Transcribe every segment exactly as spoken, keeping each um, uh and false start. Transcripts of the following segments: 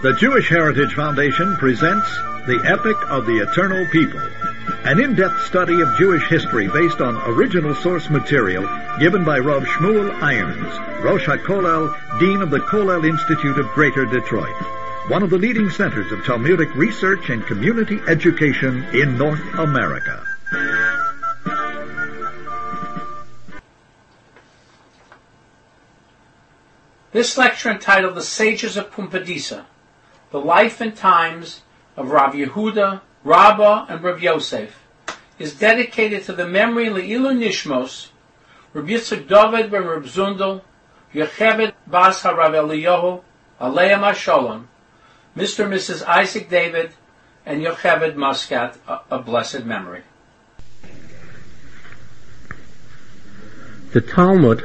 The Jewish Heritage Foundation presents The Epic of the Eternal People, an in-depth study of Jewish history based on original source material given by Rav Shmuel Irons, Rosh HaKollel, Dean of the Kollel Institute of Greater Detroit, one of the leading centers of Talmudic research and community education in North America. This lecture, entitled The Sages of Pumbedisa, the life and times of Rav Yehuda, Rabbah, and Rav Yosef, is dedicated to the memory Le'ilu Nishmos, Rav Yitzchak David ben Rav Zundel, Yocheved Bas HaRav Eliyahu, Aleim HaSholem, Mister and Missus Isaac David, and Yocheved Muscat, a, a blessed memory. The Talmud,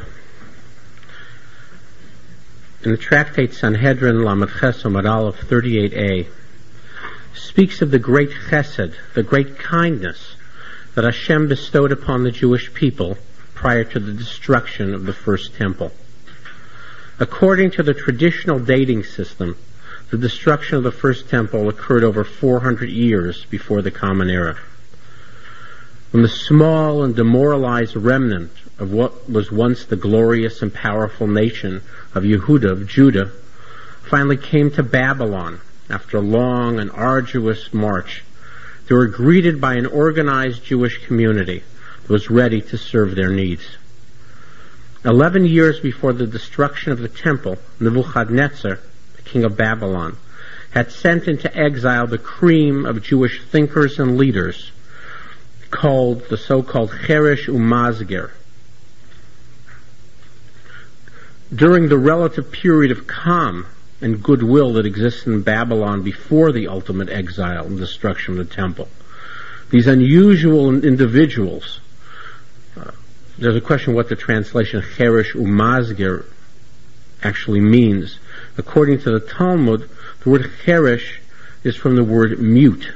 in the tractate Sanhedrin Lamed Ches Amud Aleph thirty-eight a, speaks of the great chesed, the great kindness that Hashem bestowed upon the Jewish people prior to the destruction of the first temple. According to the traditional dating system, the destruction of the first temple occurred over four hundred years before the Common Era. When the small and demoralized remnant of what was once the glorious and powerful nation of Yehuda, of Judah, finally came to Babylon after a long and arduous march, they were greeted by an organized Jewish community that was ready to serve their needs. Eleven years before the destruction of the temple, Nebuchadnezzar, the king of Babylon, had sent into exile the cream of Jewish thinkers and leaders, called the so-called Cheresh Umazger. During the relative period of calm and goodwill that existed in Babylon before the ultimate exile and destruction of the temple, these unusual individuals, uh, there's a question what the translation Cheresh Umazger actually means. According to the Talmud, the word Cheresh is from the word mute.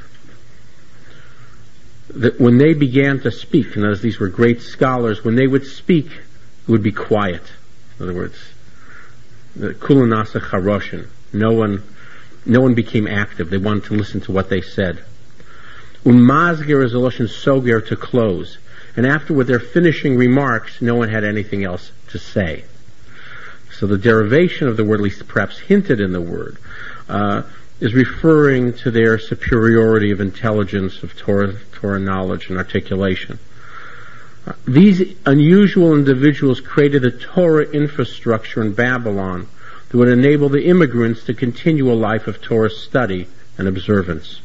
That when they began to speak, and as these were great scholars, when they would speak, it would be quiet. In other words, the kulanasa charoshin. No one, no one became active. They wanted to listen to what they said. Umazger is a lashon soger, to close, and after with their finishing remarks, no one had anything else to say. So the derivation of the word, at least perhaps hinted in the word, uh, is referring to their superiority of intelligence, of Torah, Torah knowledge and articulation. Uh, these unusual individuals created a Torah infrastructure in Babylon that would enable the immigrants to continue a life of Torah study and observance.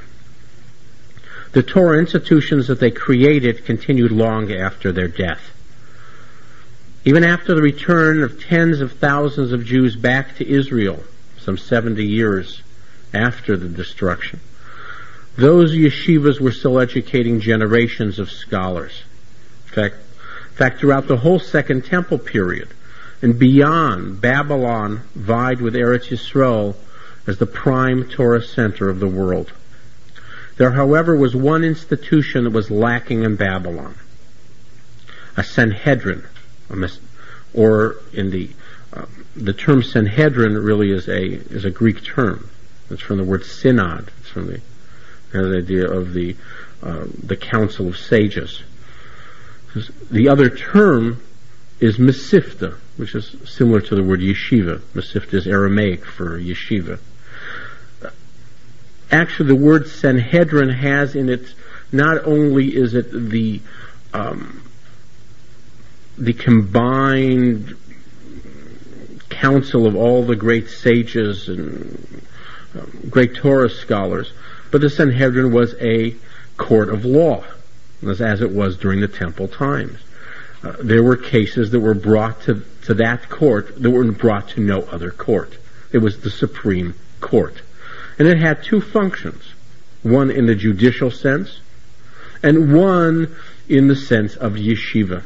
The Torah institutions that they created continued long after their death. Even after the return of tens of thousands of Jews back to Israel, some seventy years after the destruction, those yeshivas were still educating generations of scholars. In fact, in fact, throughout the whole Second Temple period and beyond, Babylon vied with Eretz Yisrael as the prime Torah center of the world. There, however, was one institution that was lacking in Babylon: a Sanhedrin, or in the uh, the term Sanhedrin really is a is a Greek term. It's from the word synod. It's from the, you know, the idea of the uh, the council of sages. The other term is mesifta, which is similar to the word yeshiva. Mesifta is Aramaic for yeshiva. Actually, the word Sanhedrin has in it, not only is it the um, the combined council of all the great sages and um, great Torah scholars, but the Sanhedrin was a court of law, as, as it was during the temple times. Uh, there were cases that were brought to, to that court that were brought to no other court. It was the Supreme Court. And it had two functions, one in the judicial sense and one in the sense of yeshiva.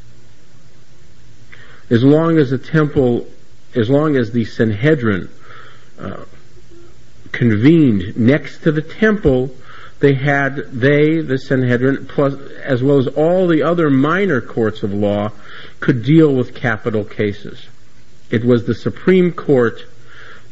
As long as the temple, as long as the Sanhedrin uh, convened next to the temple, they had, they, the Sanhedrin, plus, as well as all the other minor courts of law, could deal with capital cases. It was the Supreme Court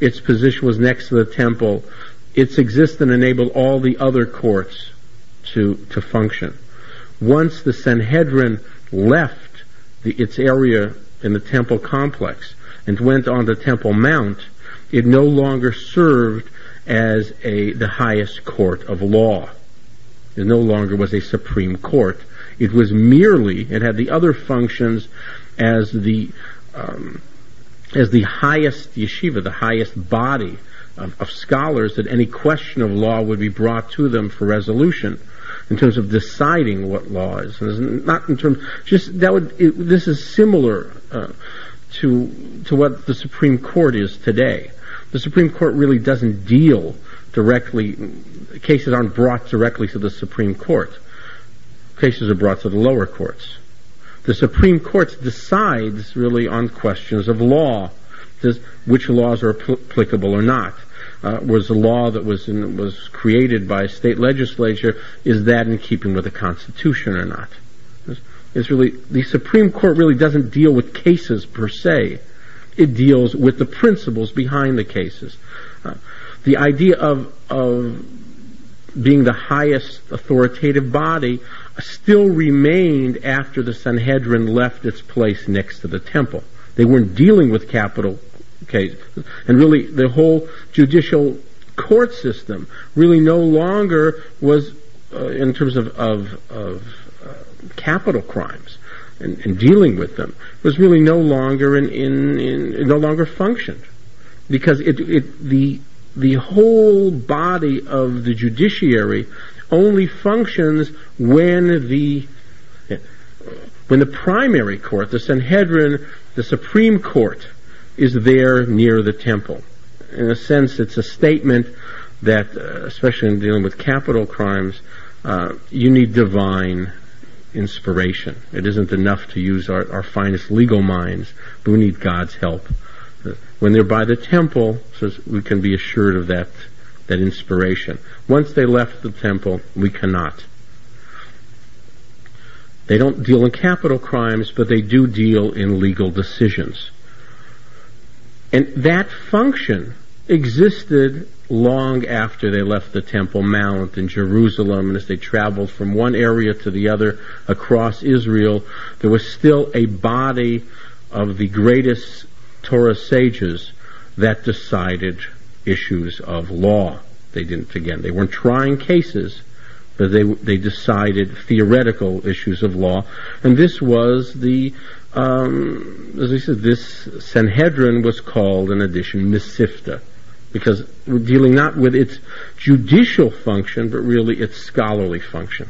its position was next to the temple, its existence enabled all the other courts to to function. Once the Sanhedrin left the, its area in the temple complex and went on the Temple Mount, it no longer served as a the highest court of law. It no longer was a supreme court. It was merely, it had the other functions as the um, as the highest yeshiva, the highest body of, of scholars, that any question of law would be brought to them for resolution in terms of deciding what law is. And not in terms, just that would, it, this is similar uh, to to what the Supreme Court is today. The Supreme Court really doesn't deal directly, cases aren't brought directly to the Supreme Court. Cases are brought to the lower courts. The Supreme Court decides really on questions of law, does, which laws are apl- applicable or not. Uh, was the law that was in, was created by a state legislature, is that in keeping with the Constitution or not? It's, it's really, the Supreme Court really doesn't deal with cases per se. It deals with the principles behind the cases. Uh, the idea of of being the highest authoritative body still remained after the Sanhedrin left its place next to the temple. They weren't dealing with capital cases. And really, the whole judicial court system really no longer was, uh, in terms of, of, of uh, capital crimes and, and dealing with them, was really no longer in, in, in it no longer functioned. Because it, it, the, the whole body of the judiciary only functions when the when the primary court, the Sanhedrin, the Supreme Court, is there near the temple. In a sense, it's a statement that, uh, especially in dealing with capital crimes, uh, you need divine inspiration. It isn't enough to use our, our finest legal minds, but we need God's help. Uh, when they're by the temple, so we can be assured of that that inspiration. Once they left the temple, we cannot. They don't deal in capital crimes, but they do deal in legal decisions. And that function existed long after they left the Temple Mount in Jerusalem, and as they traveled from one area to the other across Israel, there was still a body of the greatest Torah sages that decided issues of law. They didn't, again, they weren't trying cases, but they they decided theoretical issues of law. And this was the, um, as I said, this Sanhedrin was called, in addition, Mesivta, because we're dealing not with its judicial function, but really its scholarly function.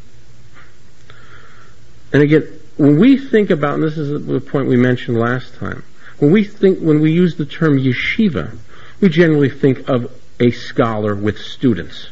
And again, when we think about, and this is the point we mentioned last time, when we think, when we use the term yeshiva, we generally think of a scholar with students.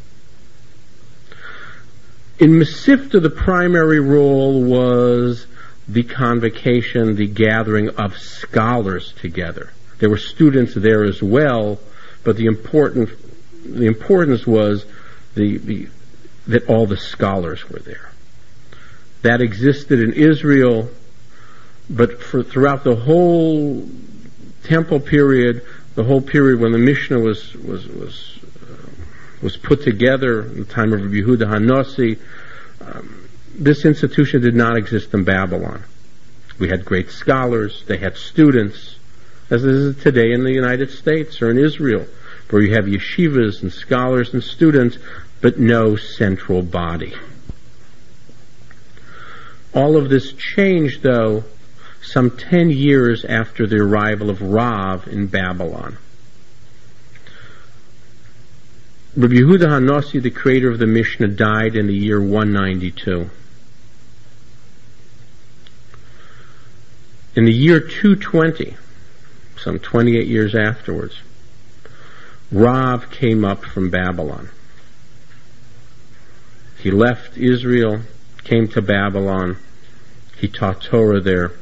In Mesivta, the primary role was the convocation, the gathering of scholars together. There were students there as well, but the important, the importance was the, the that all the scholars were there. That existed in Israel, but for throughout the whole temple period, the whole period when the Mishnah was was was uh, was put together in the time of Rabbi Yehuda HaNasi, um, this institution did not exist in Babylon. We had great scholars, they had students, as it is today in the United States or in Israel, where you have yeshivas and scholars and students, but no central body. All of this changed, though, some ten years after the arrival of Rav in Babylon. Rabbi Yehuda HaNasi, the creator of the Mishnah, died in the year one ninety-two. In the year two twenty, some twenty-eight years afterwards, Rav came up from Babylon. He left Israel, came to Babylon. He taught Torah there.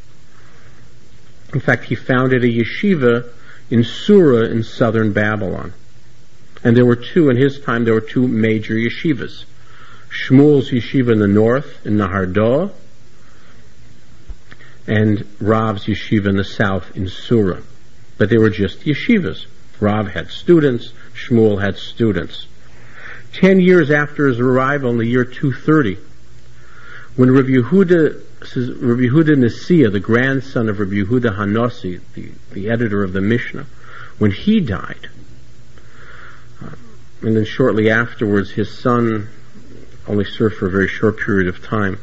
In fact, he founded a yeshiva in Sura in southern Babylon. And there were two, in his time, there were two major yeshivas. Shmuel's yeshiva in the north, in Nahar, and Rav's yeshiva in the south, in Sura. but they were just yeshivas. Rav had students, Shmuel had students. Ten years after his arrival in the year two thirty, when Rabbi Yehuda, Rabbi Yehuda Nasiya, the grandson of Rabbi Yehuda Hanossi, the, the editor of the Mishnah, when he died, uh, and then shortly afterwards his son only served for a very short period of time.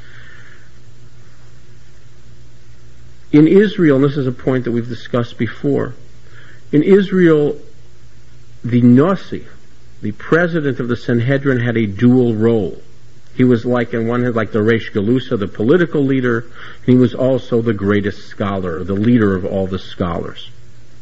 In Israel, and this is a point that we've discussed before, in Israel, the Nasi, the president of the Sanhedrin, had a dual role. He was like, in one hand, like the Reish Galusa, the political leader, and he was also the greatest scholar, the leader of all the scholars.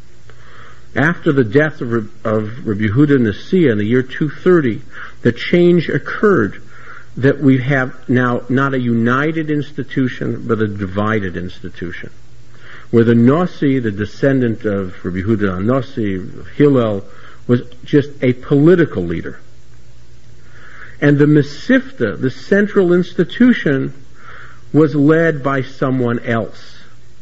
After the death of, of Rabbi Yehuda Nasiya in the year two thirty, the change occurred that we have now not a united institution, but a divided institution, where the Nasi, the descendant of Rabbi Yehuda Nasi, of Hillel, was just a political leader. And the Mesivta, the central institution, was led by someone else,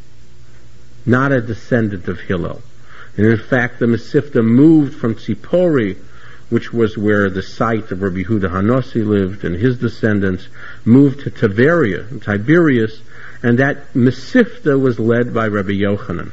not a descendant of Hillel. And in fact, the Mesivta moved from Tzipori, which was where the site of Rabbi Yehuda Hanossi lived, and his descendants moved to Tiberia, Tiberias, and that Mesivta was led by Rabbi Yochanan.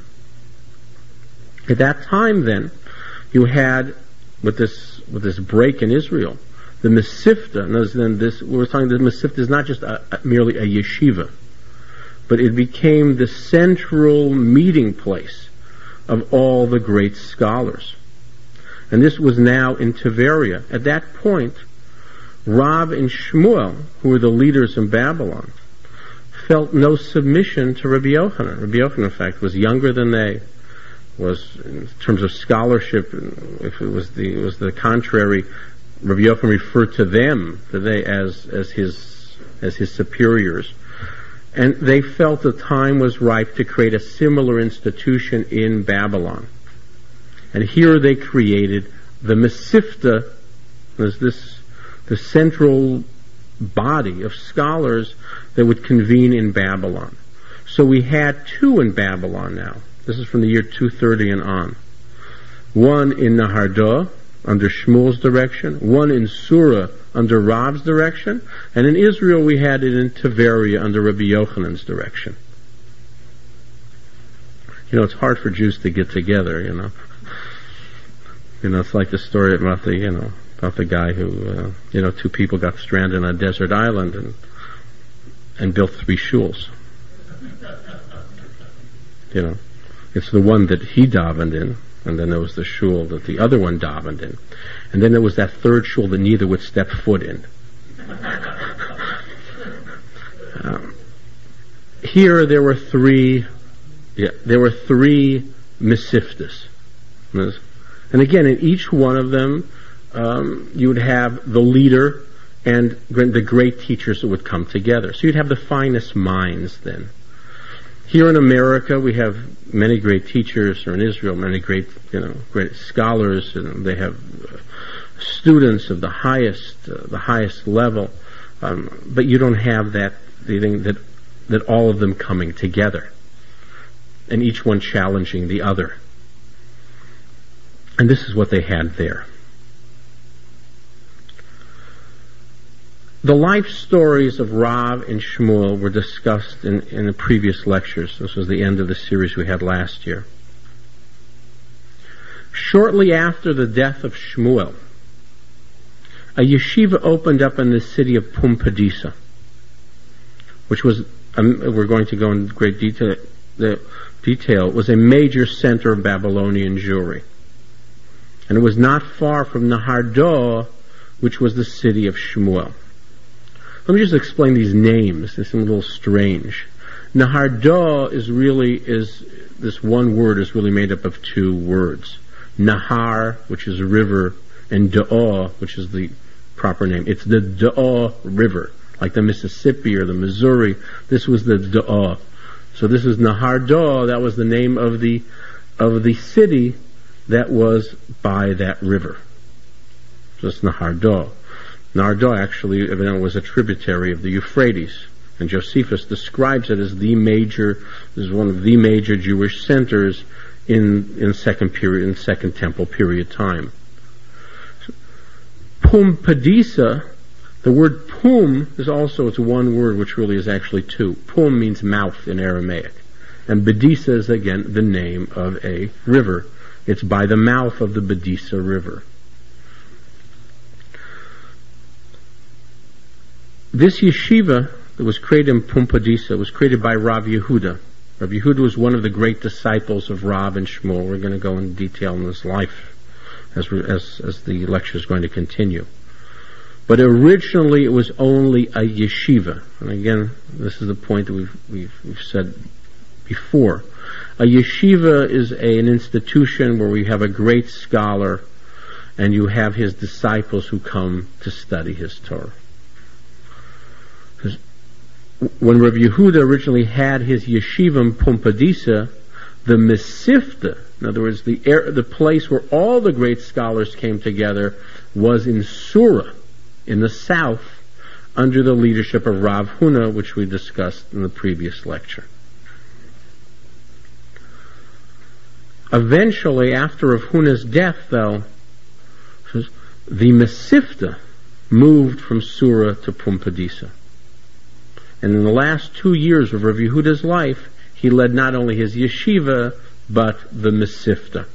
At that time, then, you had, with this with this break in Israel, the Mesivta, and then this, we were talking, the Mesivta is not just a, a, merely a yeshiva, but it became the central meeting place of all the great scholars. And this was now in Tiberia. At that point, Rav and Shmuel, who were the leaders in Babylon, felt no submission to Rabbi Yochanan. Rabbi Yochanan, in fact, was younger than they, was, in terms of scholarship, if it was the, it was the contrary, Rabbi Yochanan referred to them, to they, as, as his, as his superiors. And they felt the time was ripe to create a similar institution in Babylon. And here they created the Mesivta, as this, the central body of scholars that would convene in Babylon. So we had two in Babylon now. This is from the year two thirty and on. One in Nahardah, under Shmuel's direction, one in Surah, under Rav's direction, and in Israel we had it in Tiberia, under Rabbi Yochanan's direction. You know, it's hard for Jews to get together, you know. You know, it's like the story about the, you know, about the guy who, uh, you know, two people got stranded on a desert island and and built three shuls. You know, it's the one that he davened in, and then there was the shul that the other one davened in, and then there was that third shul that neither would step foot in. um, here there were three, yeah, there were three Mesivtas. And again, in each one of them, um, you would have the leader and the great teachers that would come together. So you'd have the finest minds then. Here in America, we have many great teachers, or in Israel, many great, you know, great scholars, and they have uh, students of the highest, uh, the highest level. Um, but you don't have that the thing that that all of them coming together, and each one challenging the other. And this is what they had there. The life stories of Rav and Shmuel were discussed in, in the previous lectures. This was the end of the series we had last year. Shortly after the death of Shmuel, a yeshiva opened up in the city of Pumbedisa, which was, um, we're going to go in great detail, the detail, was a major center of Babylonian Jewry. And it was not far from Nahardah, which was the city of Shmuel. Let me just explain these names. They seem a little strange. Nahardah is really, is, this one word is really made up of two words. Nahar, which is river, and Da'ah, which is the proper name. It's the Da'ah River, like the Mississippi or the Missouri. This was the Da'ah. So this is Nahardah, that was the name of the, of the city that was by that river. So it's Nahardah. Nahardah actually evidently was a tributary of the Euphrates, and Josephus describes it as the major, as one of the major Jewish centers in in second period in second temple period time. Pumbedisa, the word pum is also, it's one word which really is actually two. Pum means mouth in Aramaic, and Bedisa is again the name of a river. It's by the mouth of the Bedisa River. This yeshiva that was created in Pumbedisa was created by Rav Yehuda. Rav Yehuda was one of the great disciples of Rav and Shmuel. We're going to go into detail in his life as, as, as the lecture is going to continue. But originally it was only a yeshiva. And again, this is the point that we've, we've, we've said before. A yeshiva is a, an institution where we have a great scholar and you have his disciples who come to study his Torah. When Rav Yehuda originally had his yeshiva in Pumbedisa, the Mesivta, in other words, the air, the place where all the great scholars came together, was in Sura, in the south, under the leadership of Rav Huna, which we discussed in the previous lecture. Eventually, after Rav Huna's death, though, the Mesivta moved from Sura to Pumbedisa. And in the last two years of Rav Yehuda's life, he led not only his yeshiva, but the Mesivta.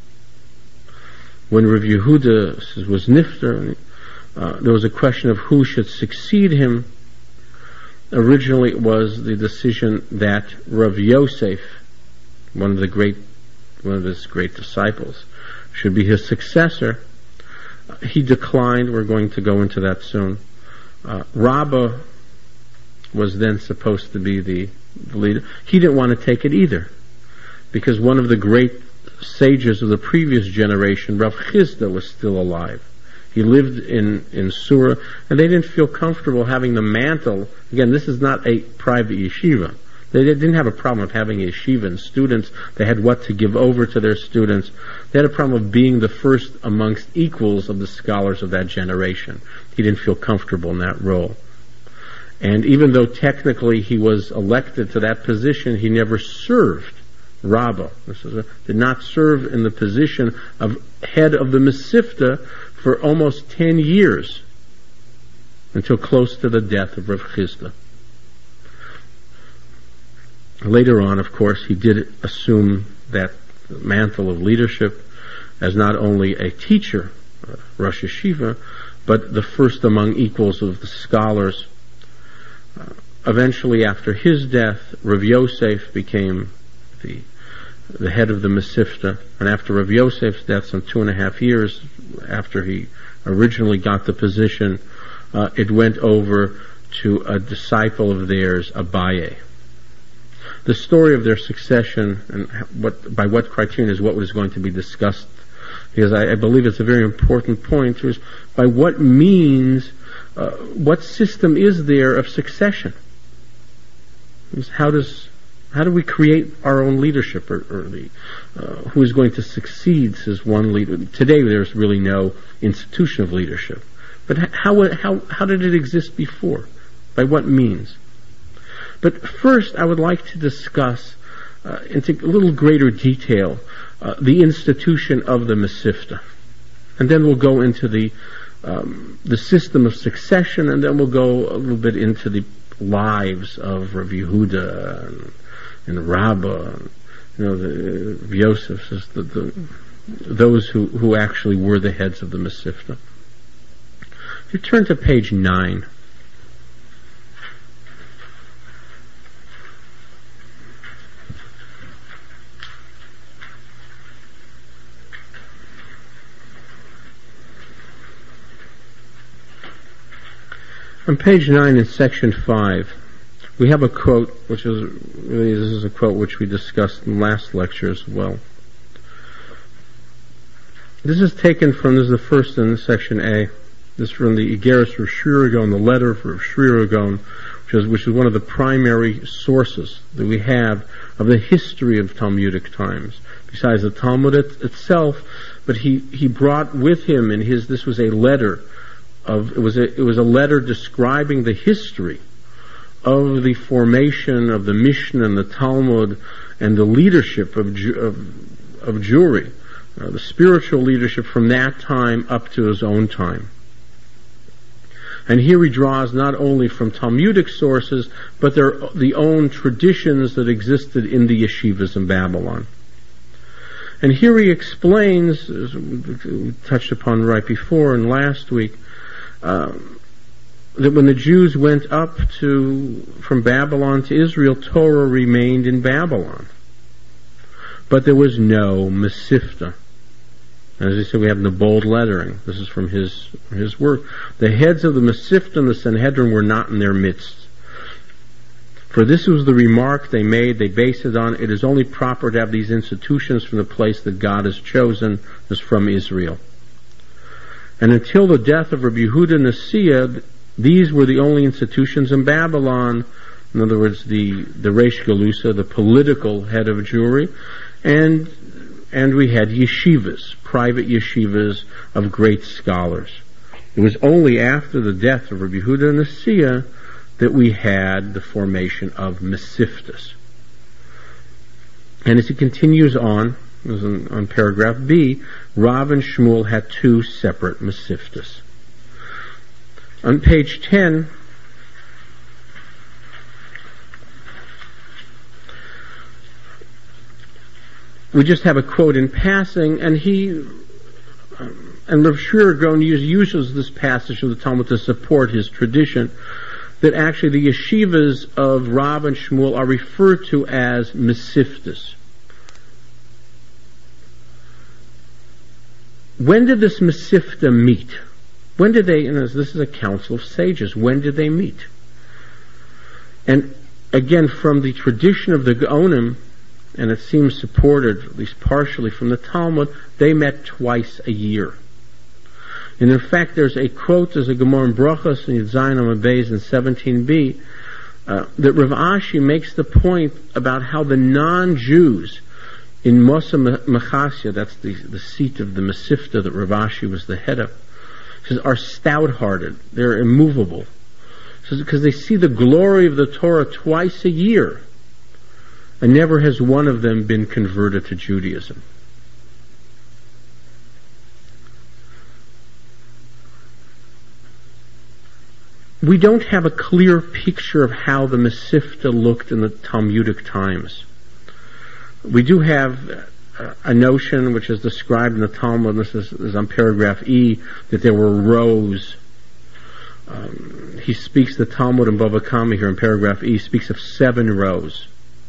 When Rav Yehuda was nifter, uh, there was a question of who should succeed him. Originally it was the decision that Rav Yosef, one of the great, one of his great disciples, should be his successor. Uh, he declined. We're going to go into that soon. Uh, Rabbah was then supposed to be the, the leader. He didn't want to take it either, because one of the great sages of the previous generation, Rav Chisda, was still alive. He lived in, in Sura, and they didn't feel comfortable having the mantle. Again, this is not a private yeshiva. They didn't have a problem of having a yeshiva and students. They had what to give over to their students. They had a problem of being the first amongst equals of the scholars of that generation. He didn't feel comfortable in that role. And even though technically he was elected to that position, he never served Rabbah. This is a, did not serve in the position of head of the Mesivta for almost ten years, until close to the death of Rav Chisda. Later on, of course, he did assume that mantle of leadership as not only a teacher, uh, Rosh Yeshiva, but the first among equals of the scholars. Uh, eventually, after his death, Rav Yosef became the the head of the Mesivta, and after Rav Yosef's death, some two and a half years after he originally got the position, uh, it went over to a disciple of theirs, Abaye. The story of their succession and what by what criterion is what was going to be discussed, because I, I believe it's a very important point. Is by what means, uh, what system is there of succession? How does how do we create our own leadership, or, or the uh, who is going to succeed as one leader? Today, there's really no institution of leadership, but how how how did it exist before? By what means? But first, I would like to discuss, uh, into a little greater detail, uh, the institution of the Mesivta, and then we'll go into the um, the system of succession, and then we'll go a little bit into the lives of Rav Yehuda and, and Rabbah, and, you know, the uh, Yosef, the, the, those who, who actually were the heads of the Mesivta. If you turn to page nine. On page nine in section five, we have a quote, which is really, this is a quote which we discussed in the last lecture as well. This is taken from, this is the first in section A. This is from the Igeris Rav Shri Ragon, the letter for Rav Shri Ragon, which is, which is one of the primary sources that we have of the history of Talmudic times. Besides the Talmud it, itself, but he, he brought with him in his, this was a letter Of, it was a it was a letter describing the history of the formation of the Mishnah and the Talmud and the leadership of, of of Jewry, uh, the spiritual leadership from that time up to his own time. And here he draws not only from Talmudic sources, but their the own traditions that existed in the yeshivas in Babylon. And here he explains, as we touched upon right before and last week, uh, that when the Jews went up to from Babylon to Israel, Torah remained in Babylon. But there was no Mesivta. As I said, we have the bold lettering. This is from his his work. The heads of the Mesivta and the Sanhedrin were not in their midst. For this was the remark they made. They based it on, it is only proper to have these institutions from the place that God has chosen, as from Israel. And until the death of Rabbi Yehuda Nasiya, these were the only institutions in Babylon. In other words, the, the Reish Galusa, the political head of Jewry, and and we had yeshivas, private yeshivas of great scholars. It was only after the death of Rabbi Yehuda Nasiya that we had the formation of Mesivtas. And as he continues on, on, on paragraph B, Rav and Shmuel had two separate Mesivtas. On page ten, we just have a quote in passing, and he, um, and Rav Shira Gaon uses this passage of the Talmud to support his tradition, that actually the yeshivas of Rav and Shmuel are referred to as Mesivtas. When did this Mesivta meet? When did they, and this is a council of sages, when did they meet? And again, from the tradition of the Gaonim, and it seems supported, at least partially, from the Talmud, they met twice a year. And in fact, there's a quote, there's a Gemara in Brachos in Yud Amud Beis in seventeen b, uh, that Rav Ashi makes the point about how the non-Jews in Mosa Mechasya, that's the, the seat of the Mesivta that Rav Ashi was the head of, says, are stout-hearted, they're immovable. Says because they see the glory of the Torah twice a year, and never has one of them been converted to Judaism. We don't have a clear picture of how the Mesivta looked in the Talmudic times. We do have a notion which is described in the Talmud, and this is, is on paragraph E, that there were rows. Um, he speaks, the Talmud in Bava Kama here in paragraph E, speaks of seven rows.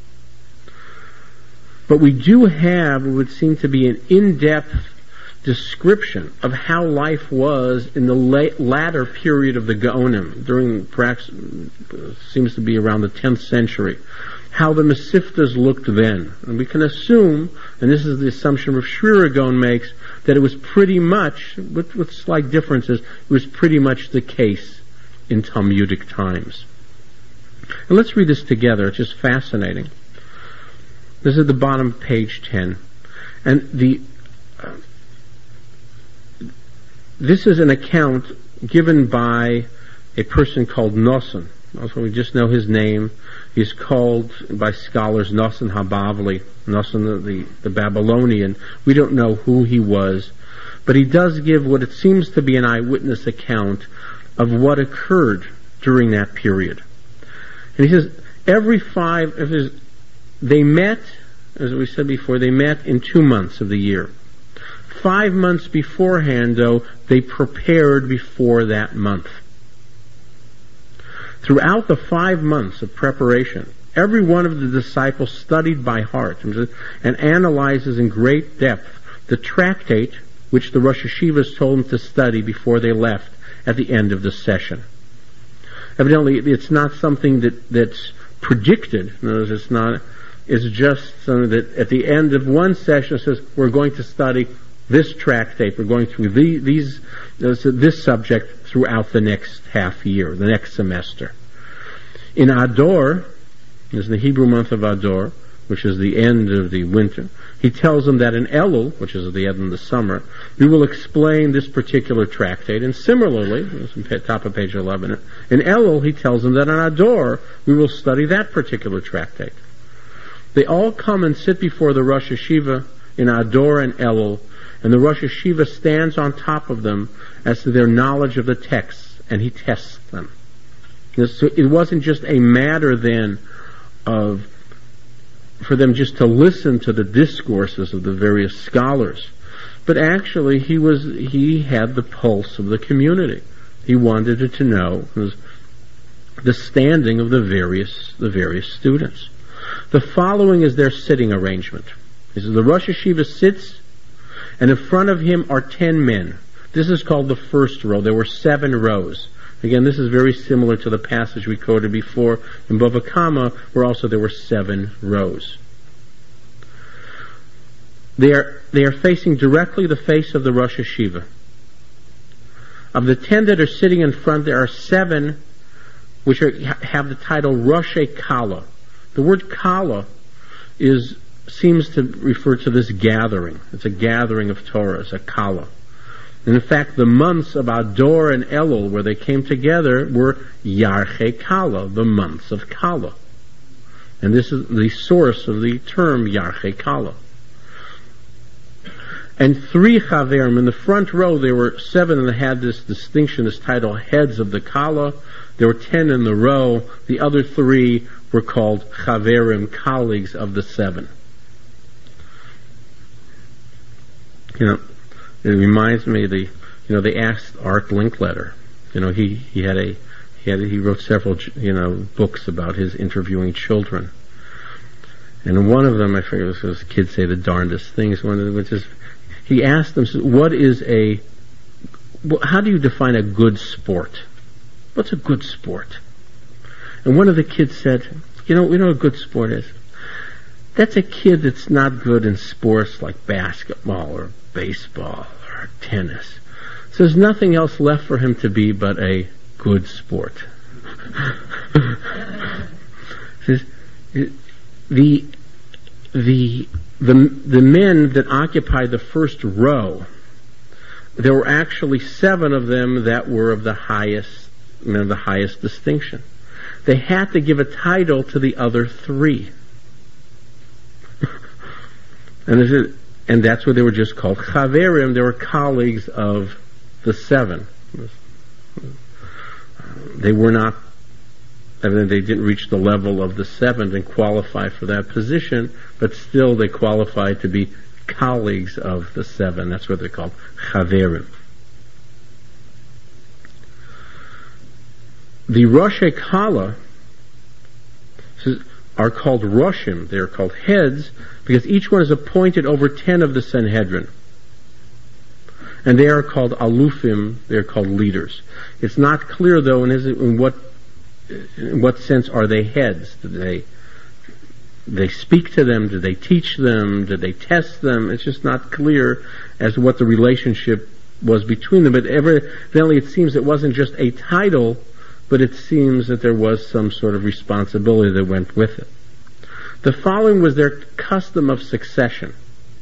But we do have what would seem to be an in-depth description of how life was in the late, latter period of the Gaonim, during perhaps uh, seems to be around the tenth century, how the Mesivtas looked then. And we can assume, and this is the assumption Rav Shira Gaon makes, that it was pretty much, with, with slight differences, it was pretty much the case in Talmudic times. And let's read this together, it's just fascinating. This is at the bottom of page ten. And the uh, this is an account given by a person called Nosson. Also, we just know his name. He's called by scholars Nosson HaBavli, Nosson the, the Babylonian. We don't know who he was, but he does give what it seems to be an eyewitness account of what occurred during that period. And he says, every five, if there's they met, as we said before, they met in two months of the year. Five months beforehand, though, they prepared before that month. Throughout the five months of preparation, every one of the disciples studied by heart and analyzes in great depth the tractate which the Rosh Yeshivas told them to study before they left at the end of the session. Evidently, it's not something that, that's predicted. In other words, it's not... It's just something that at the end of one session it says, we're going to study this tractate, we're going through the, these, this subject throughout the next half year, the next semester. In Ador, this is the Hebrew month of Ador, which is the end of the winter, he tells them that in Elul, which is at the end of the summer, we will explain this particular tractate, and similarly, this is on top of page eleven, in Elul he tells them that in Ador we will study that particular tractate. They all come and sit before the Rosh Yeshiva in Ador and Elul, and the Rosh Yeshiva stands on top of them as to their knowledge of the texts, and he tests them. So it wasn't just a matter then of for them just to listen to the discourses of the various scholars, but actually he was he had the pulse of the community. He wanted to know the standing of the various the various students. The following is their sitting arrangement. This is the Rosh Yeshiva sits, and in front of him are ten men. This is called the first row. There were seven rows. Again, this is very similar to the passage we quoted before in Bava Kama, where also there were seven rows. They are, they are facing directly the face of the Rosh Yeshiva. Of the ten that are sitting in front, there are seven which are, have the title Roshei Kala. The word Kala is seems to refer to this gathering. It's a gathering of Torah. It's a Kala. And in fact, the months of Ador and Elul, where they came together, were Yarchei Kala, the months of Kala. And this is the source of the term Yarchei Kala. And three Chaverim. In the front row, there were seven that had this distinction, this title, heads of the Kala. There were ten in the row. The other three were called Chaverim, colleagues of the seven. You know, it reminds me of the, you know, they asked Art Linkletter. You know, he, he had a, he had, he wrote several, you know, books about his interviewing children. And in one of them, I forget, it was kids say the darndest things, one of them, which is, he asked them, what is a, how do you define a good sport? What's a good sport? And one of the kids said, you know, we know what a good sport is. That's a kid that's not good in sports like basketball or baseball or tennis. So there's nothing else left for him to be but a good sport. the, the, the, the men that occupied the first row, there were actually seven of them that were of the highest, you know, the highest distinction. They had to give a title to the other three. and this is, and that's what they were just called Chaverim. They were colleagues of the seven. They were not, evidently they didn't reach the level of the seven and qualify for that position, but still they qualified to be colleagues of the seven. That's what they're called, Chaverim. The Roshei Kala are called Roshim. They are called heads because each one is appointed over ten of the Sanhedrin. And they are called Alufim. They are called leaders. It's not clear, though, in, in what in what sense are they heads? Do they they speak to them? Do they teach them? Do they test them? It's just not clear as to what the relationship was between them. But evidently it seems it wasn't just a title, but it seems that there was some sort of responsibility that went with it. The following was their custom of succession.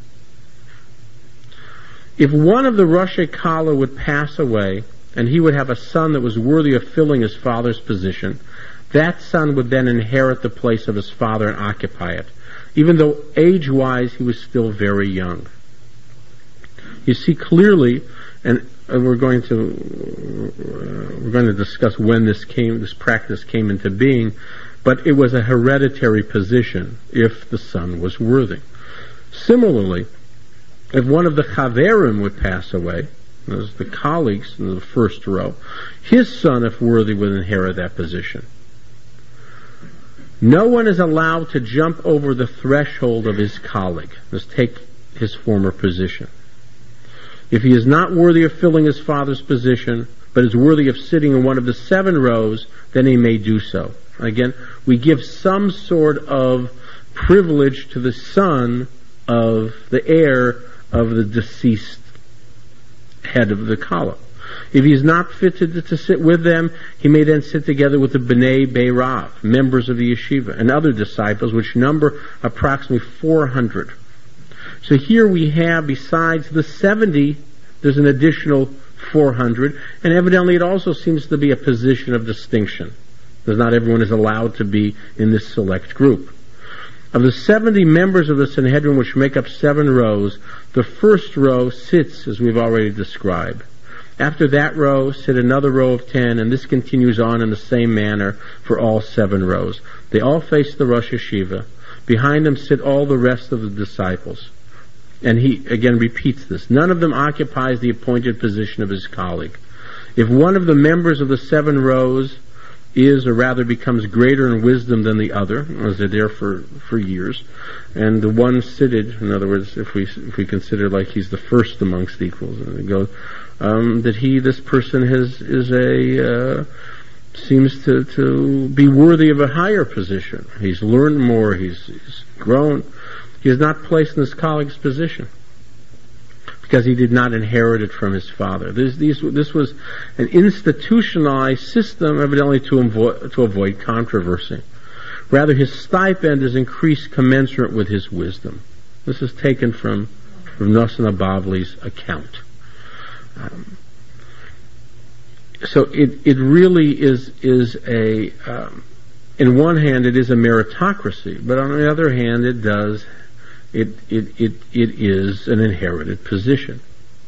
If one of the Roshei Kala would pass away, and he would have a son that was worthy of filling his father's position, that son would then inherit the place of his father and occupy it, even though age-wise he was still very young. You see clearly, and we're going to uh, we're going to discuss when this came, this practice came into being, but it was a hereditary position if the son was worthy. Similarly, if one of the Chaverim would pass away, those the colleagues in the first row, his son, if worthy, would inherit that position. No one is allowed to jump over the threshold of his colleague. Let's take his former position. If he is not worthy of filling his father's position, but is worthy of sitting in one of the seven rows, then he may do so. Again, we give some sort of privilege to the son of the heir of the deceased head of the Kala. If he is not fitted to, to sit with them, he may then sit together with the B'nai Beirav, members of the yeshiva, and other disciples, which number approximately four hundred. So here we have, besides the seventy, there's an additional four hundred, and evidently it also seems to be a position of distinction, because not everyone is allowed to be in this select group. Of the seventy members of the Sanhedrin, which make up seven rows, the first row sits, as we've already described. After that row, sit another row of ten, and this continues on in the same manner for all seven rows. They all face the Rosh Yeshiva. Behind them sit all the rest of the disciples. And he again repeats this. None of them occupies the appointed position of his colleague. If one of the members of the seven rows is, or rather becomes greater in wisdom than the other, as they're there for, for years, and the one seated, in other words, if we if we consider like he's the first amongst equals, and we go, um, that he, this person, has is a uh, seems to to be worthy of a higher position. He's learned more. He's, he's grown. He is not placed in his colleague's position, because he did not inherit it from his father. This, these, this was an institutionalized system, evidently to avoid, to avoid controversy. Rather, his stipend is increased commensurate with his wisdom. This is taken from, from Nosson Bavli's account. Um, so it, it really is, is a, um, in one hand it is a meritocracy, but on the other hand it does It, it, it, it is an inherited position.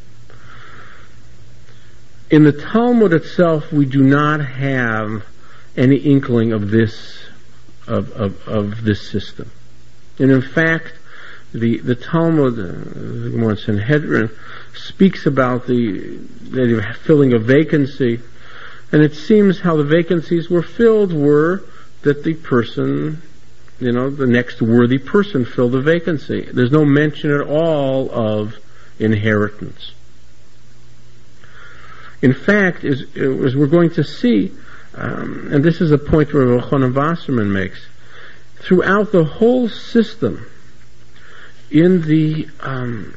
In the Talmud itself, we do not have any inkling of this, of, of, of this system. And in fact, the, the Talmud, uh, the Gemara Sanhedrin, speaks about the, the filling a vacancy, and it seems how the vacancies were filled were that the person, you know, the next worthy person filled the vacancy. There's no mention at all of inheritance. In fact, as, as we're going to see, um, and this is a point where Elchanan Wasserman makes, throughout the whole system, in the um,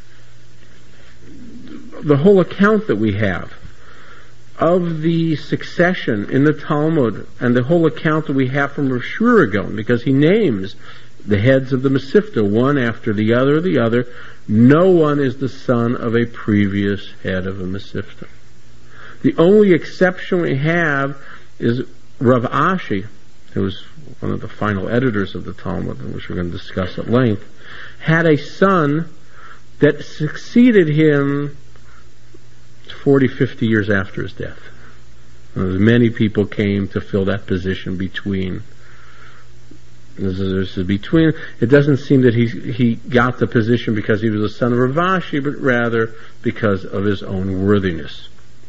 the whole account that we have of the succession in the Talmud, and the whole account that we have from Rosh Shuragon, because he names the heads of the Mesivta, one after the other, the other, no one is the son of a previous head of a Mesivta. The only exception we have is Rav Ashi, who was one of the final editors of the Talmud, which we're going to discuss at length, had a son that succeeded him forty, fifty years after his death. Uh, many people came to fill that position between. There's a between. It doesn't seem that he he got the position because he was the son of Rav Ashi, but rather because of his own worthiness.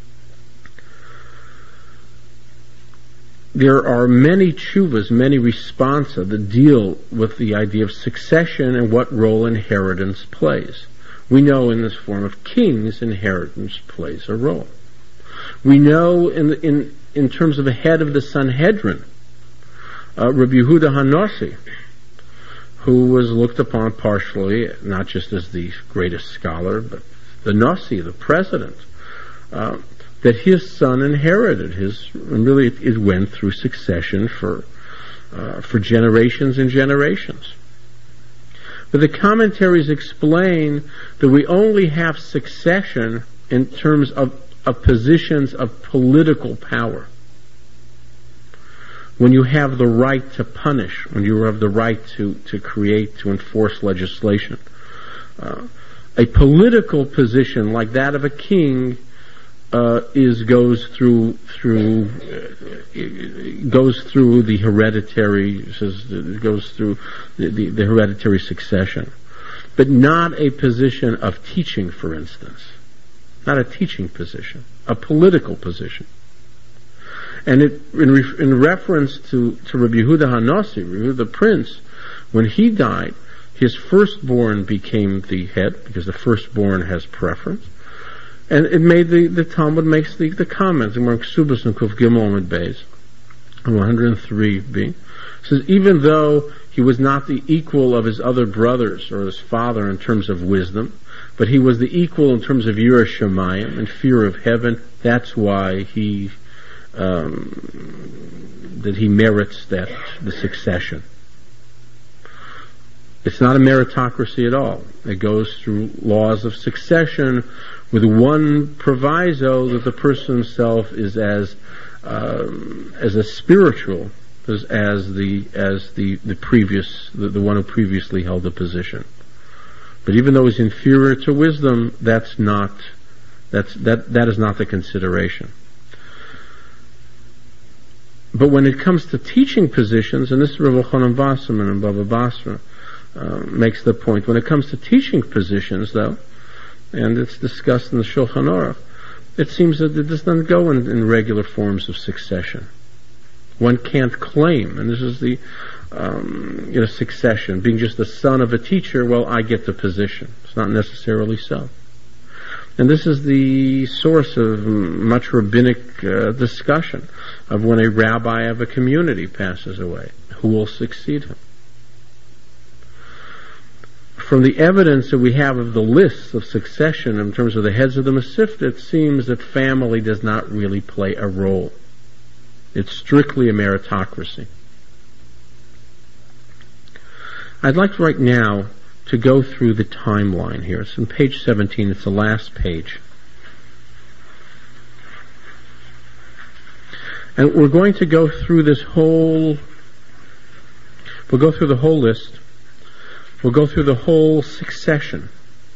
There are many tshuvas, many responsa that deal with the idea of succession and what role inheritance plays. We know in this form of kings, inheritance plays a role. We know in in in terms of the head of the Sanhedrin, uh, Rabbi Yehuda HaNossi, who was looked upon partially not just as the greatest scholar, but the Nossi, the president, uh, that his son inherited his. And really, it, it went through succession for uh, for generations and generations. But the commentaries explain that we only have succession in terms of, of positions of political power. When you have the right to punish, when you have the right to, to create, to enforce legislation. Uh, a political position like that of a king uh, is goes through through uh, goes through the hereditary says goes through the, the, the hereditary succession, but not a position of teaching, for instance, not a teaching position, a political position. And it, in, re, in reference to to Rabbi Yehuda HaNossi, the prince, when he died, his firstborn became the head because the firstborn has preference. And it made the, the Talmud makes the, the comments in Ksubas and Kuf Gimel and Beis, one oh three b, says even though he was not the equal of his other brothers or his father in terms of wisdom, but he was the equal in terms of Yirah Shamayim and fear of heaven. That's why he um, that he merits that the succession. It's not a meritocracy at all. It goes through laws of succession with one proviso, that the person himself is as um, as a spiritual as, as the as the the previous the, the one who previously held the position. But even though he's inferior to wisdom, that's not that's that that is not the consideration. But when it comes to teaching positions, and this is Rav Elchanan Wasserman and Baba Basra uh, makes the point, when it comes to teaching positions, though, and it's discussed in the Shulchan Aruch, it seems that it does not go in, in regular forms of succession. One can't claim, and this is the um, you know succession, being just the son of a teacher, well, I get the position. It's not necessarily so. And this is the source of much rabbinic uh, discussion of when a rabbi of a community passes away, who will succeed him. From the evidence that we have of the lists of succession in terms of the heads of the Masifta, it seems that family does not really play a role. It's strictly a meritocracy. I'd like right now to go through the timeline here. It's on page seventeen. It's the last page. And we're going to go through this whole, we'll go through the whole list. We'll go through the whole succession.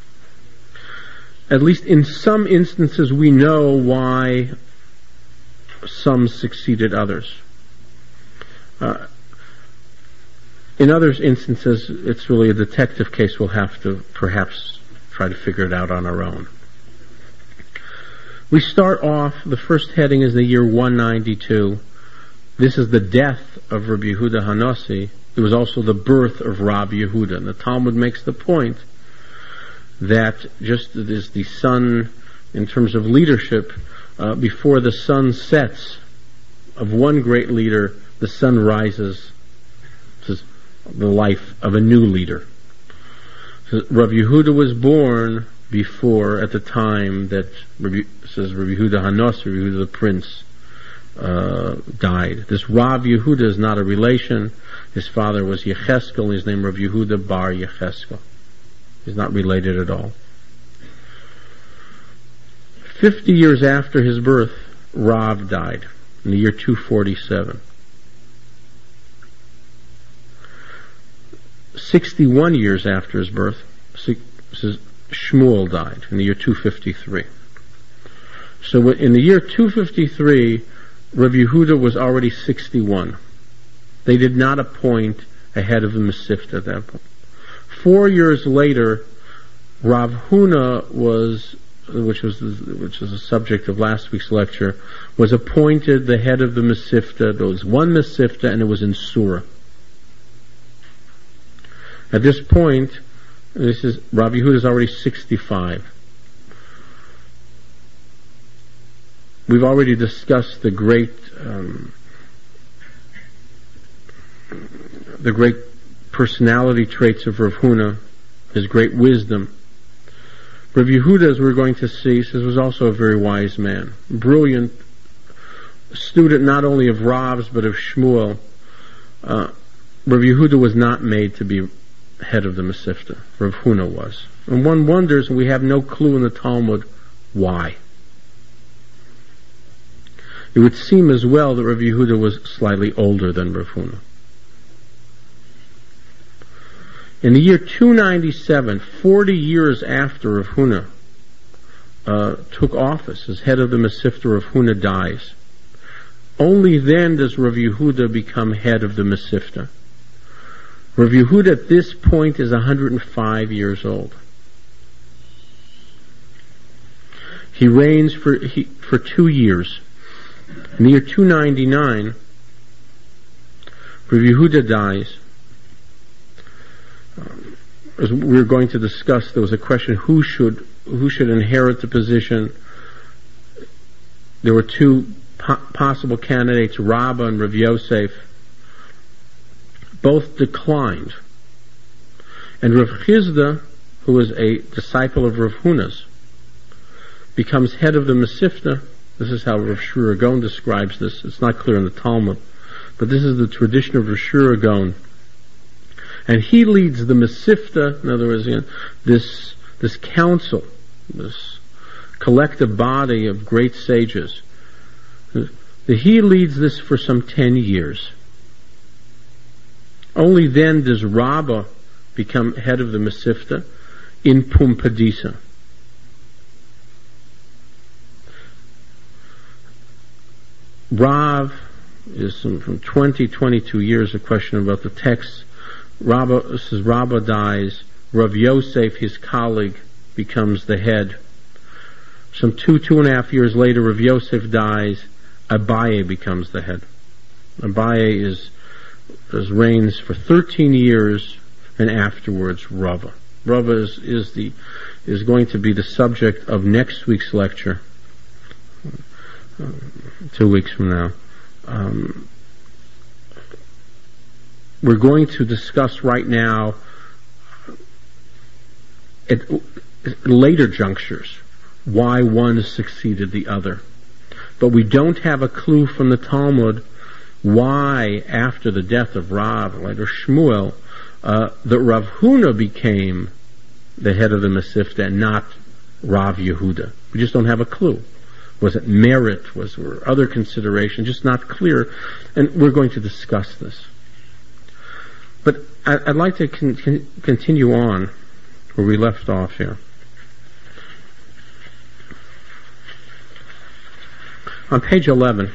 At least in some instances we know why some succeeded others. Uh, in other instances, it's really a detective case. We'll have to perhaps try to figure it out on our own. We start off, the first heading is the year one ninety-two. This is the death of Rabbi Yehuda Hanassi. It was also the birth of Rabbi Yehuda. And the Talmud makes the point that just as the sun, in terms of leadership, uh, before the sun sets of one great leader, the sun rises to the life of a new leader. So Rabbi Yehuda was born before, at the time that Rabbi, says Rabbi Yehuda Hanassi, Rabbi Yehuda the prince, uh, died. This Rav Yehuda is not a relation. His father was Yecheskel, and his name Rav Yehuda Bar Yecheskel. He's not related at all. Fifty years after his birth, Rav died, in the year two forty-seven. Sixty-one years after his birth, Shmuel died, in the year two fifty-three. So in the year two fifty-three, Rav Yehuda was already sixty-one. They did not appoint a head of the Masifta at that point. Four years later, Rav Huna was, which was which was the subject of last week's lecture, was appointed the head of the Masifta. There was one Masifta, and it was in Surah. At this point, this is Rav Yehuda is already sixty-five. We've already discussed the great um, the great personality traits of Rav Huna, his great wisdom. Rav Yehuda, as we're going to see, says, was also a very wise man, brilliant student not only of Rav's but of Shmuel. Uh, Rav Yehuda was not made to be head of the Masifta. Rav Huna was. And one wonders, and we have no clue in the Talmud, why. It would seem as well that Rav Yehuda was slightly older than Rav Huna. In the year two ninety-seven, forty years after Rav Huna uh, took office as head of the Masifta, Rav Huna dies. Only then does Rav Yehuda become head of the Masifta. Rav Yehuda at this point is one hundred five years old. He reigns for he, for two years. In the year two ninety-nine, Rav Yehuda dies. Um, as we were going to discuss, there was a question: who should who should inherit the position? There were two po- possible candidates, Rabbah and Rav Yosef. Both declined, and Rav Chizda, who was a disciple of Rav Huna's, becomes head of the Masifta. This is how Rav Shura Gaon describes this. It's not clear in the Talmud, but this is the tradition of Rav Shura Gaon. And he leads the Masifta, in other words, you know, this this council, this collective body of great sages. He leads this for some ten years. Only then does Rabbah become head of the Mesivta in Pumbedisa. Rav is from twenty, twenty-two years, a question about the text. Rabbah says Rabbah dies. Rav Yosef, his colleague, becomes the head. Some two, two and a half years later, Rav Yosef dies. Abaye becomes the head. Abaye is, is reigns for thirteen years, and afterwards Rava. Rava is, is the is going to be the subject of next week's lecture, uh, two weeks from now. Um, we're going to discuss right now at later junctures why one succeeded the other. But we don't have a clue from the Talmud why, after the death of Rav, later Shmuel, uh, that Rav Huna became the head of the Mesivta and not Rav Yehuda. We just don't have a clue. Was it merit? Was there other considerations? Just not clear. And we're going to discuss this. But I'd like to con- con- continue on where we left off here. On page eleven,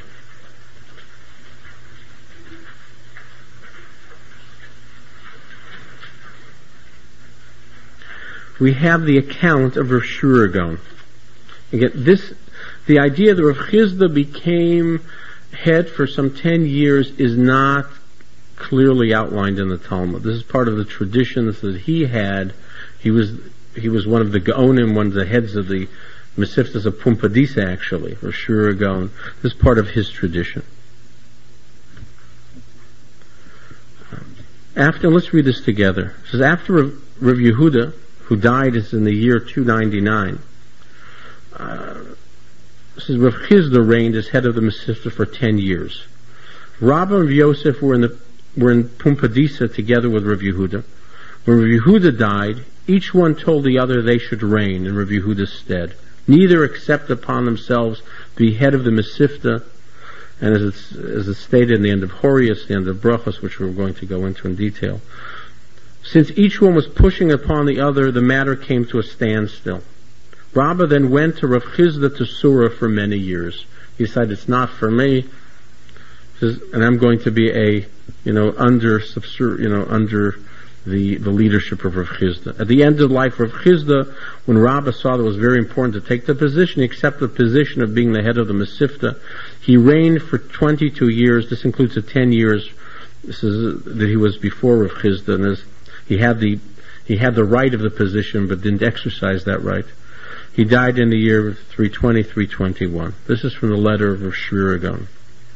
we have the account of Rav Shura Gaon. Again, this, the idea that Rav Chizda became head for some ten years is not clearly outlined in the Talmud. This is part of the traditions that he had. He was he was one of the Gaonim, one of the heads of the Mesivtas of Pumbedisa, actually, Rav Shura Gaon. This is part of his tradition. After, let's read this together. It says, after Rav, Rav Yehuda, who died is in the year two ninety-nine, uh, it says Rav Chizda reigned as head of the Mesivta for ten years. Rabbah and Yosef were in the were in Pumbedisa together with Rav Yehuda. When Rav Yehuda died, each one told the other they should reign in Rav Yehuda's stead. Neither accept upon themselves to be head of the Mesivta, and as it's, as it's stated in the end of Horius, the end of Brachos, which we're going to go into in detail. Since each one was pushing upon the other, the matter came to a standstill. Rabbah then went to Rav Chizda to Surah for many years. He decided, it's not for me, and I'm going to be a, you know, under, you know, under the, the leadership of Rav Chizda. At the end of life, Rav Chizda, when Rabbah saw that it was very important to take the position, he accepted the position of being the head of the Mesivta. He reigned for twenty-two years. This includes the ten years this is, that he was before Rav Chizda, and this, he had the he had the right of the position, but didn't exercise that right. He died in the year three twenty, three twenty-one. This is from the letter of Rav Shura Gaon.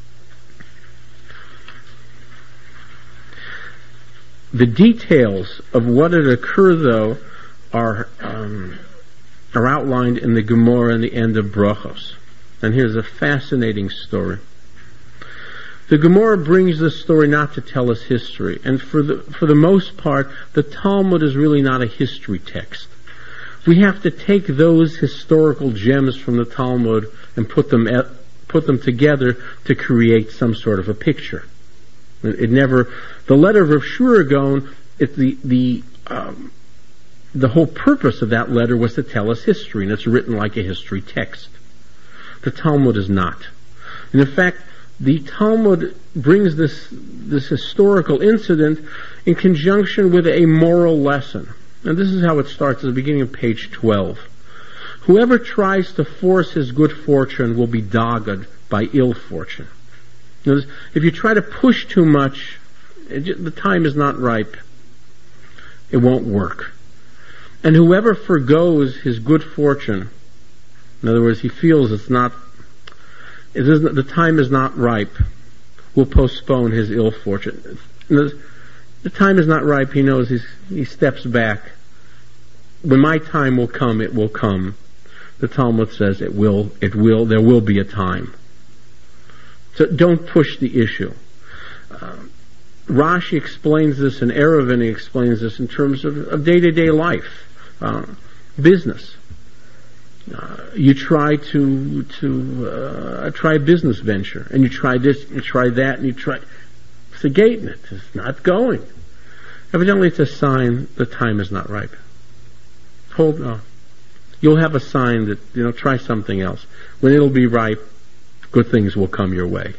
The details of what had occurred, though, are um, are outlined in the Gemara in the end of Brachos. And here's a fascinating story. The Gemara brings this story not to tell us history, and for the for the most part, the Talmud is really not a history text. We have to take those historical gems from the Talmud and put them at, put them together to create some sort of a picture. It never. The letter of Rav Shura Gaon, it, the the um, the whole purpose of that letter was to tell us history, and it's written like a history text. The Talmud is not, and in fact, the Talmud brings this this historical incident in conjunction with a moral lesson, and this is how it starts at the beginning of page twelve. Whoever tries to force his good fortune will be dogged by ill fortune. If you try to push too much, it, the time is not ripe. It won't work. And whoever forgoes his good fortune, in other words, he feels it's not, it isn't, the time is not ripe, will postpone his ill fortune. The time is not ripe. He knows he's, he steps back. When my time will come, it will come. The Talmud says it will. It will. There will be a time. So don't push the issue. Uh, Rashi explains this, and Eruvin explains this in terms of, of day-to-day life, uh, business. Uh, you try to to uh, try a business venture, and you try this, you try that, and you try. forgetting it. It's not going. Evidently it's a sign the time is not ripe. Hold on. You'll have a sign that, you know, try something else. When it'll be ripe, good things will come your way.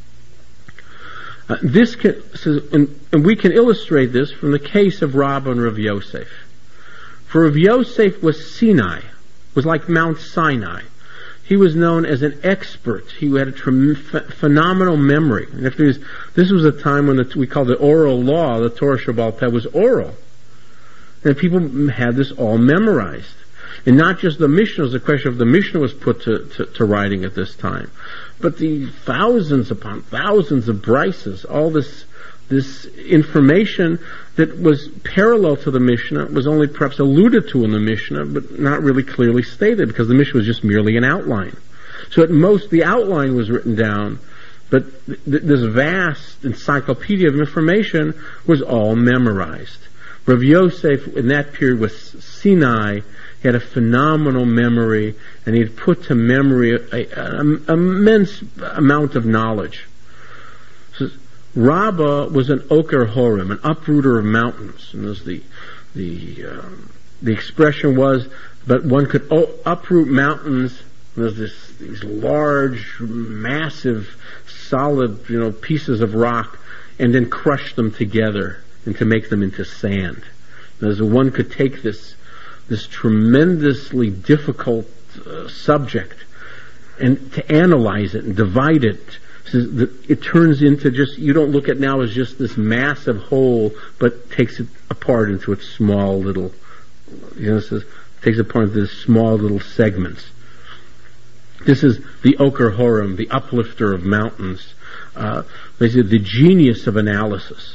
Uh, this can, and, and we can illustrate this from the case of Rabbah and Rav Yosef. For Rav Yosef was Sinai, was like Mount Sinai. He was known as an expert. He had a trem- ph- phenomenal memory. And if there's, this was a time when the, we called it oral law. The Torah Shebaal Peh was oral, and people had this all memorized. And not just the Mishnah. The question of the Mishnah was put to, to, to writing at this time, but the thousands upon thousands of brises, all this this information that was parallel to the Mishnah, was only perhaps alluded to in the Mishnah, but not really clearly stated, because the Mishnah was just merely an outline. So at most, the outline was written down, but th- this vast encyclopedia of information was all memorized. Rav Yosef, in that period, was Sinai. He had a phenomenal memory, and he had put to memory an immense amount of knowledge. So, Rabbah was an Oker Horim, an uprooter of mountains, and as the the um, the expression was, but one could o- uproot mountains. There's this these large, massive, solid, you know, pieces of rock, and then crush them together and to make them into sand. As one could take this this tremendously difficult uh, subject and to analyze it and divide it, so that it turns into just, you don't look at now as just this massive whole, but takes it apart into its small little, you know, says, takes it apart into small little segments. This is the Oker Horim, the uplifter of mountains. Uh, they said the genius of analysis.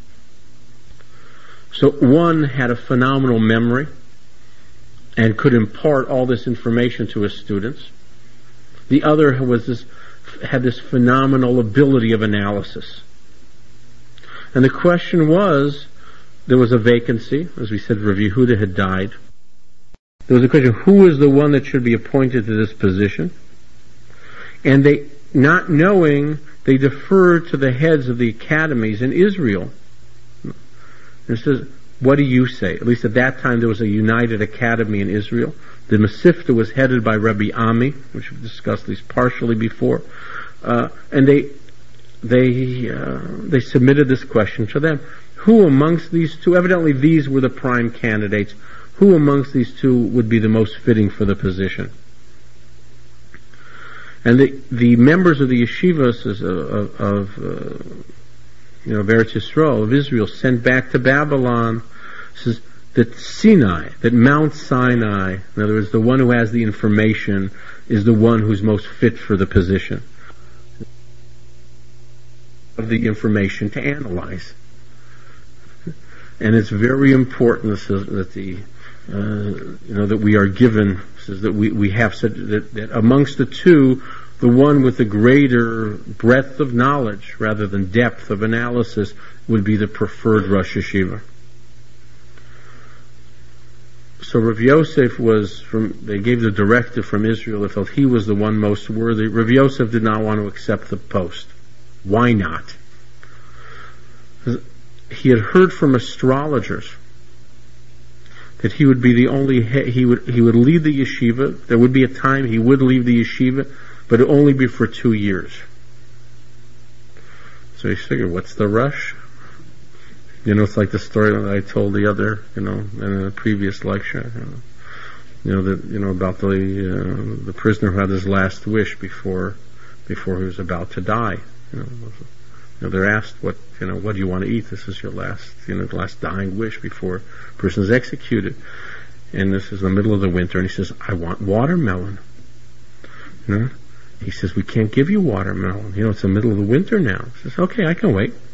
So one had a phenomenal memory and could impart all this information to his students. The other was this, had this phenomenal ability of analysis. And the question was, there was a vacancy. As we said, Rav Yehuda had died. There was a question, who is the one that should be appointed to this position? And they, not knowing, they deferred to the heads of the academies in Israel. And it says, what do you say? At least at that time there was a united academy in Israel. The Masifta was headed by Rabbi Ami, which we've discussed at least partially before. Uh, and they they uh, they submitted this question to them. Who amongst these two, evidently these were the prime candidates, who amongst these two would be the most fitting for the position? And the the members of the yeshivas of, of, of uh, you know, of Eretz Yisrael, of Israel, sent back to Babylon, says that Sinai, that Mount Sinai, in other words, the one who has the information, is the one who's most fit for the position of the information to analyze. And it's very important that the uh, you know that we are given, says that we we have said that, that amongst the two, the one with the greater breadth of knowledge rather than depth of analysis would be the preferred Rosh Yeshiva. So Rav Yosef was from, they gave the directive from Israel, they felt he was the one most worthy. Rav Yosef did not want to accept the post. Why not? He had heard from astrologers that he would be the only, he would, he would lead the yeshiva. There would be a time he would leave the yeshiva, but it would only be for two years. So he figured, what's the rush? You know, it's like the story that I told the other, you know, in a previous lecture. You know, you know that you know about the uh, the prisoner who had his last wish before before he was about to die. You know, you know, they're asked, what you know, what do you want to eat? This is your last, you know, last dying wish before a person is executed. And this is the middle of the winter, and he says, I want watermelon. You know? He says, we can't give you watermelon. You know, it's the middle of the winter now. He says, okay, I can wait.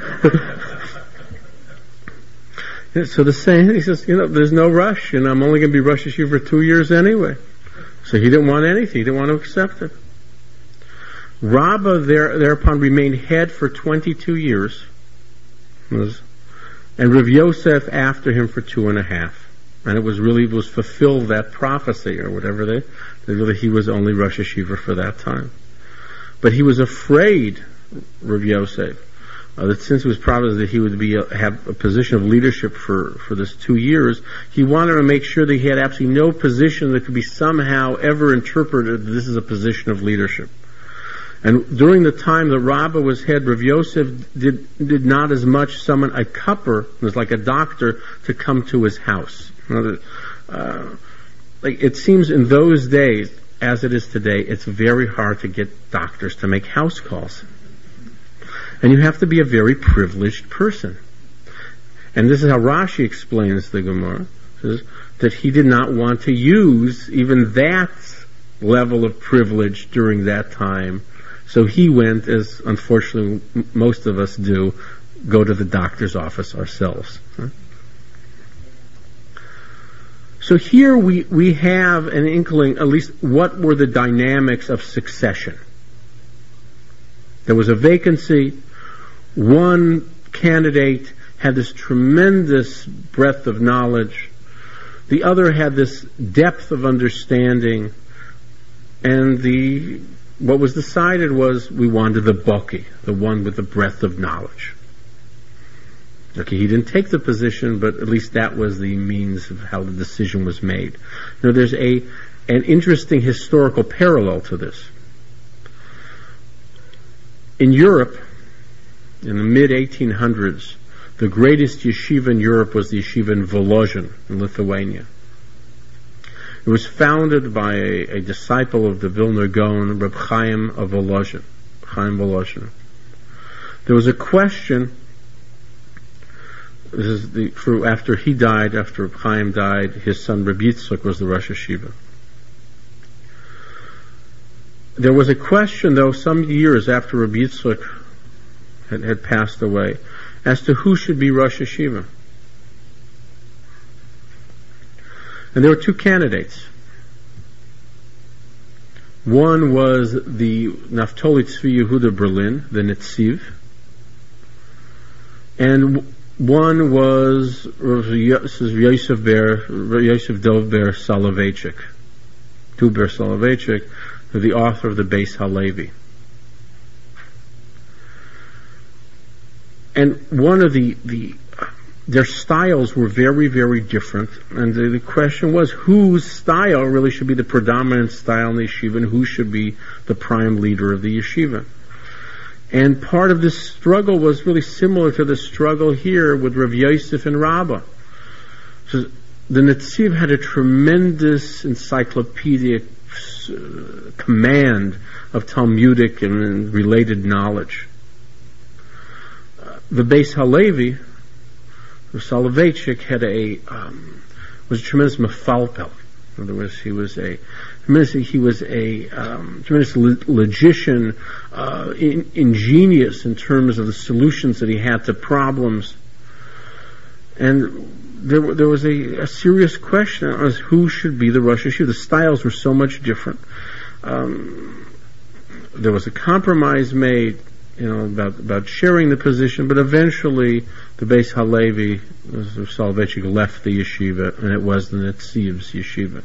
So the same, he says, you know, there's no rush, and I'm only going to be Rosh Yeshiva for two years anyway. So he didn't want anything. He didn't want to accept it. Rabbah there, thereupon remained head for twenty-two years, was, and Rav Yosef after him for two and a half. And it was really, it was fulfilled that prophecy, or whatever they, they really, he was only Rosh Yeshiva for that time. But he was afraid, Rav Yosef, uh, that since it was promised that he would be a, have a position of leadership for, for this two years, he wanted to make sure that he had absolutely no position that could be somehow ever interpreted that this is a position of leadership. And during the time that Rabbah was head, Rav Yosef did, did not as much summon a cupper, it was like a doctor, to come to his house. Uh, like it seems in those days, as it is today, it's very hard to get doctors to make house calls. And you have to be a very privileged person. And this is how Rashi explains the Gemara, says that he did not want to use even that level of privilege during that time. So he went, as unfortunately m- most of us do, go to the doctor's office ourselves. Huh? So here we, we have an inkling, at least, what were the dynamics of succession. There was a vacancy. One candidate had this tremendous breadth of knowledge. The other had this depth of understanding. And the what was decided was we wanted the baki, the one with the breadth of knowledge. Okay, he didn't take the position, but at least that was the means of how the decision was made. Now, there's a an interesting historical parallel to this. In Europe, in the mid eighteen hundreds, the greatest yeshiva in Europe was the yeshiva in Volozhin, in Lithuania. It was founded by a, a disciple of the Vilna Gaon, Reb Chaim of Volozhin, Chaim Volozhin. There was a question. This is the, for after he died, after Reb Chaim died, his son Reb Yitzchak was the Rosh Hashiva. There was a question, though, some years after Reb Yitzchak had, had passed away, as to who should be Rosh Hashiva. And there were two candidates. One was the Naftali Tzvi Yehuda Berlin, the Netziv, and one was Yosef Ber, Yosef Dov Ber Soloveitchik, Tu Ber Soloveitchik, the author of the Beis Halevi. And one of the, the their styles were very, very different, and the, the question was whose style really should be the predominant style in the yeshiva and who should be the prime leader of the yeshiva. And part of this struggle was really similar to the struggle here with Rav Yosef and Rabbah. So the Netziv had a tremendous encyclopedic uh, command of Talmudic and, and related knowledge. Uh, the Beis Halevi, the Soloveitchik, had a um, was a tremendous mefalpel. In other words, he was a he was a um, tremendous logician, uh, in, ingenious in terms of the solutions that he had to problems. And there, there was a, a serious question as who should be the Rosh Hashiva. The styles were so much different. Um, there was a compromise made, you know, about about sharing the position, but eventually the Beis Halevi, Soloveitchik, left the yeshiva, and it was the Netziv's yeshiva.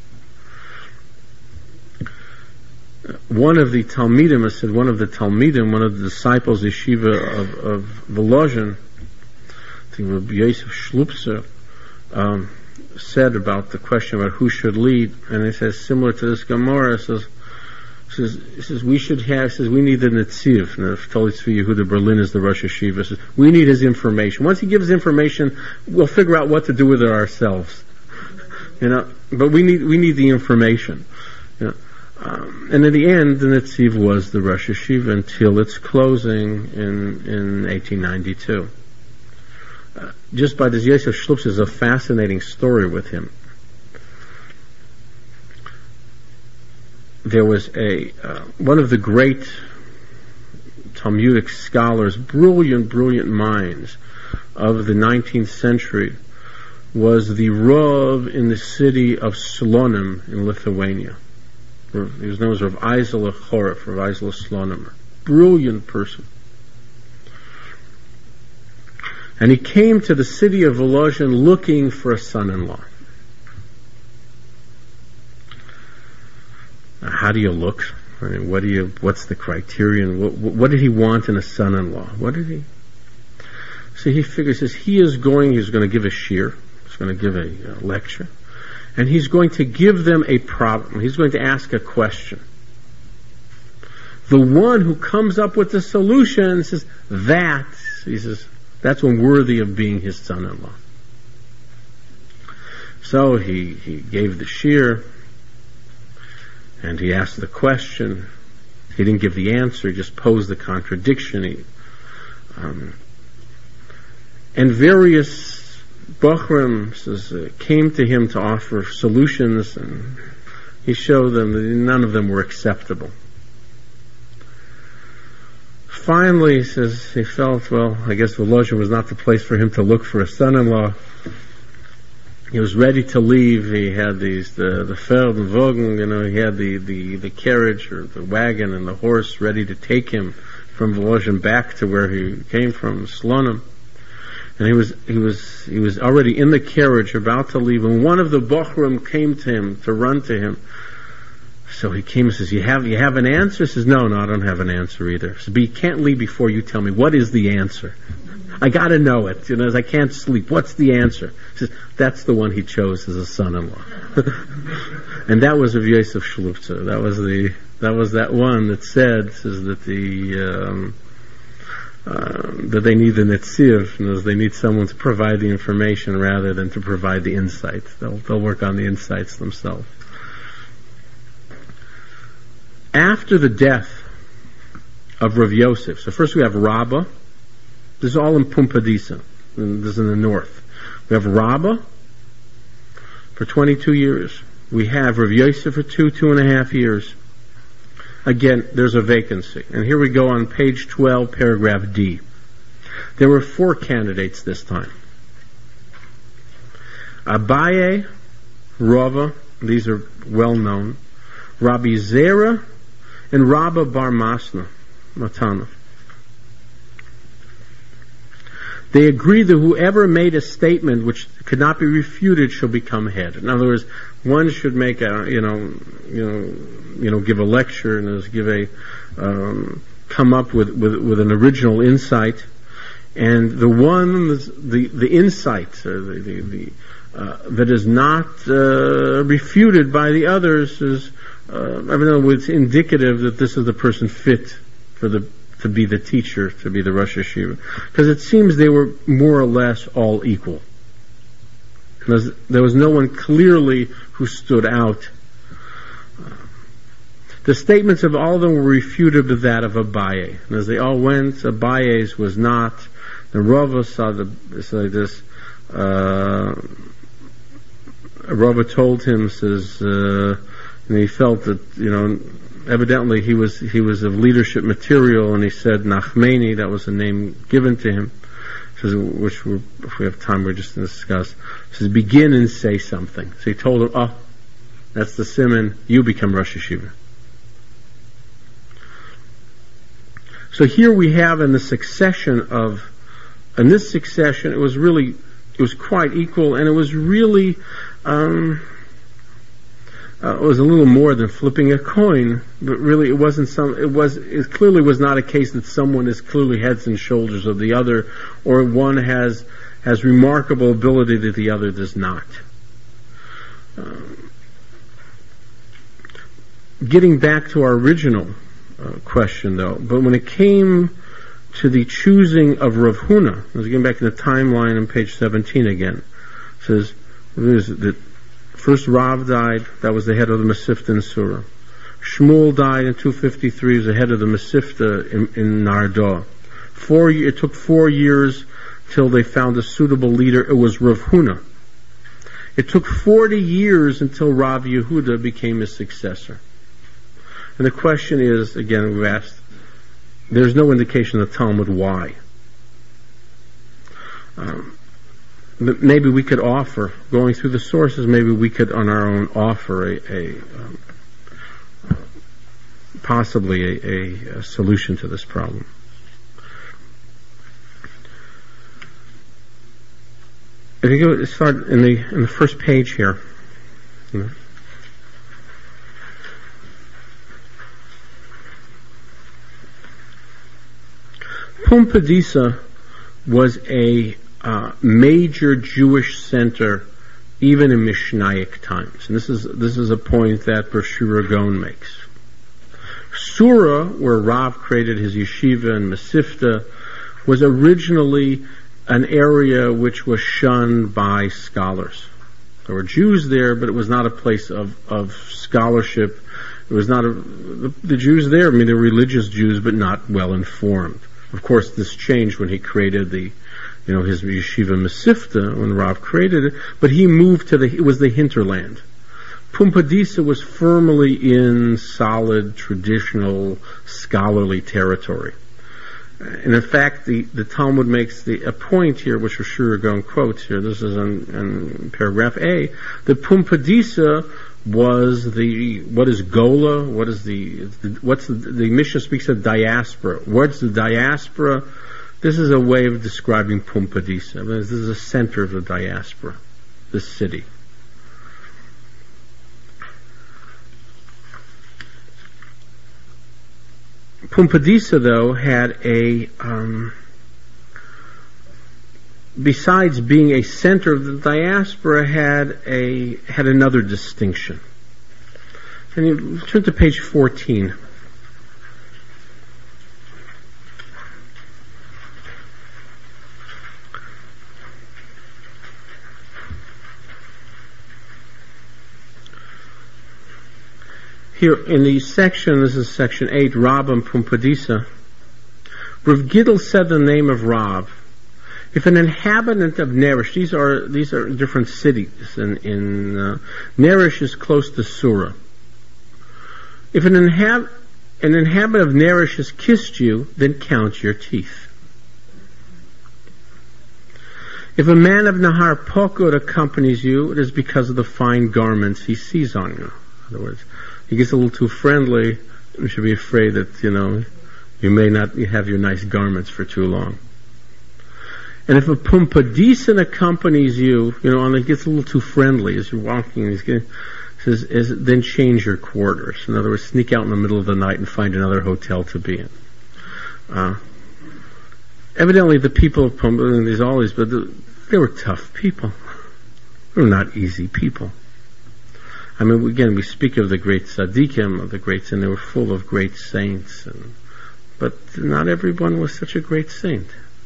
One of the Talmidim, I said, one of the Talmidim, one of the disciples yeshiva of, of Volozhin, I think Rabbi Yosef Shlupser, um, said about the question about who should lead, and he says, similar to this Gemara, it says, Says, he says we should have. Says we need the Netziv. Naftali Tzvi Yehuda Berlin is the Rosh Hashiva. Says we need his information. Once he gives information, we'll figure out what to do with it ourselves. You know, but we need we need the information. You know, um, and in the end, the Netziv was the Rosh Hashiva until its closing in in eighteen ninety-two. Uh, just by this Yosef Shlupser is a fascinating story with him. There was a uh, one of the great Talmudic scholars, brilliant, brilliant minds of the nineteenth century, was the Rav in the city of Slonim in Lithuania. He was known as Rav Eisel Choref, Rav Eisel Slonim. Brilliant person. And he came to the city of Volozhin looking for a son-in-law. How do you look? I mean, what do you? What's the criterion? What, what did he want in a son-in-law? What did he? So he figures says he is going, he's going to give a shir, he's going to give a uh, lecture, and he's going to give them a problem. He's going to ask a question. The one who comes up with the solution says, that, he says, that's one worthy of being his son-in-law. So he, he gave the shir, and he asked the question. He didn't give the answer, he just posed the contradiction. He, um, and various Bochrim says, uh, came to him to offer solutions, and he showed them that none of them were acceptable. Finally, he says, he felt, well, I guess Volozhin was not the place for him to look for a son-in-law. He was ready to leave. He had these, the, the Feld and Wogen, you know, he had the, the, the carriage or the wagon and the horse ready to take him from Volozhin back to where he came from, Slonim. And he was, he was, he was already in the carriage about to leave, and one of the Bochrim came to him, to run to him. So he came and says, you have, you have an answer? He says, no, no, I don't have an answer either. He says, but you can't leave before you tell me, what is the answer? I gotta know it, you know, I can't sleep. What's the answer? He says, that's the one he chose as a son-in-law. And that was of Yosef Shluptzer. That was the, that was that one that said, says that the, um, uh, that they need the netziv, and they need someone to provide the information rather than to provide the insight. They'll, they'll work on the insights themselves. After the death of Rav Yosef, so first we have Rabbah. This is all in Pumbedisa. This is in the north. We have Rabbah for twenty-two years. We have Rav Yosef for two, two and a half years. Again, there's a vacancy. And here we go on page twelve, paragraph D. There were four candidates this time. Abaye, Rava, these are well known. Rabbi Zera, and Rabba Bar Masna, Matana. They agreed that whoever made a statement which could not be refuted shall become head. In other words, one should make a, you know, you know, you know, give a lecture and give a, um, come up with, with with an original insight, and the one, the the insight, or the the, the uh, that is not uh, refuted by the others is. Uh, I mean, it's indicative that this is the person fit for the to be the teacher, to be the Rosh Hashiva, because it seems they were more or less all equal. There's, there was no one clearly who stood out. Uh, the statements of all of them were refuted to that of Abaye, and as they all went, Abaye's was not. The Rava saw the it's like this. Uh, Rava told him, says. Uh, And he felt that, you know, evidently he was he was of leadership material, and he said Nachmani, that was a name given to him, says, which we're, if we have time we're just going to discuss. He says, begin and say something. So he told him, oh, that's the Siman, you become Rosh Hashiva. So here we have in the succession of, in this succession, it was really, it was quite equal, and it was really, um, Uh, it was a little more than flipping a coin, but really it wasn't some, it was, it clearly was not a case that someone is clearly heads and shoulders of the other, or one has, has remarkable ability that the other does not. Um, getting back to our original uh, question though, but when it came to the choosing of Rav Huna, I was getting back to the timeline on page seventeen again, it says, that first Rav died, that was the head of the Masifta in Surah. Shmuel died in two fifty-three, he was the head of the Masifta in, in Nardah. Four, it took four years till they found a suitable leader. It was Rav Huna. It took forty years until Rav Yehuda became his successor. And the question is, again, we've asked, there's no indication in the Talmud why. Um, But maybe we could offer, going through the sources, maybe we could on our own offer a, a um, possibly a, a, a solution to this problem. If you go start in the in the first page here, you know, Pumbedisa was a uh, major Jewish center even in Mishnaic times. And this is this is a point that Bershura Gaon makes. Sura, where Rav created his yeshiva and Mesivta, was originally an area which was shunned by scholars. There were Jews there, but it was not a place of, of scholarship. It was not a, the, the Jews there, I mean, they were religious Jews, but not well informed. Of course, this changed when he created the, you know, his yeshiva Mesivta, when Rav created it, but he moved to the, it was the hinterland. Pumbedisa was firmly in solid, traditional, scholarly territory. And in fact, the, the Talmud makes the, a point here, which Bershura Gaon quotes here, this is in, in paragraph A, that Pumbedisa was the, what is Gola, what is the, what's the, the Mishnah speaks of diaspora. What's the diaspora? This is a way of describing Pumbedisa. I mean, this is a center of the diaspora, this city. Pumbedisa, though, had a, um, besides being a center of the diaspora, had a had another distinction. And you turn to page fourteen. Here in the section, this is section eight, Rav and Pumbedisa. Rav Giddel said the name of Rav. If an inhabitant of Neresh, these are these are different cities, and in, in uh, Neresh is close to Sura. If an, inhab- an inhabitant of Neresh has kissed you, then count your teeth. If a man of Nahar Pokod accompanies you, it is because of the fine garments he sees on you. In other words, he gets a little too friendly, you should be afraid that, you know, you may not have your nice garments for too long. And if a Pumbedisan accompanies you, you know, and it gets a little too friendly as you're walking, he's getting, says, is, then change your quarters. In other words, sneak out in the middle of the night and find another hotel to be in. Uh, evidently the people of Pumbedisa, there's always, but the, they were tough people. They were not easy people. I mean, again, we speak of the great tzaddikim, of the greats, and they were full of great saints. And, but not everyone was such a great saint.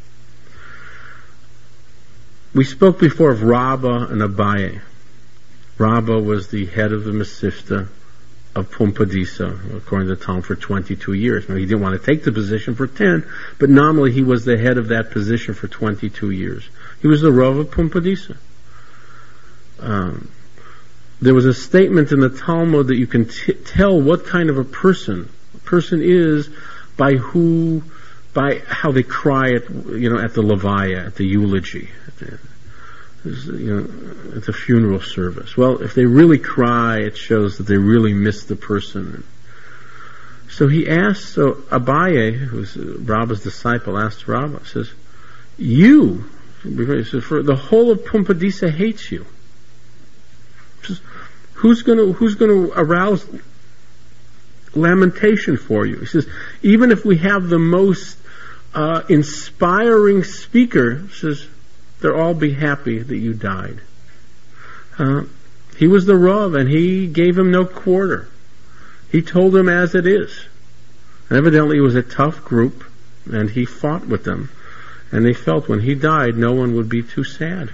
We spoke before of Rabbah and Abaye. Rabbah was the head of the Mesivta of Pumbedisa, according to the Talmud, for twenty-two years. Now, he didn't want to take the position for ten, but nominally he was the head of that position for twenty-two years. He was the Rav of Pumbedisa. Um, There was a statement in the Talmud that you can t- tell what kind of a person a person is by who, by how they cry at, you know, at the levaya, at the eulogy, at the, you know, at the funeral service. Well, if they really cry, it shows that they really miss the person. So he asked, so Abaye, who's Rabbah's disciple, asked Rabbah, says, "You, he says, for the whole of Pumbedisa hates you." Says, Who's going to who's going to arouse lamentation for you? He says, even if we have the most uh, inspiring speaker, he says, they'll all be happy that you died. Uh, he was the Rav, and he gave him no quarter. He told them as it is. And evidently, it was a tough group, and he fought with them. And they felt when he died, no one would be too sad.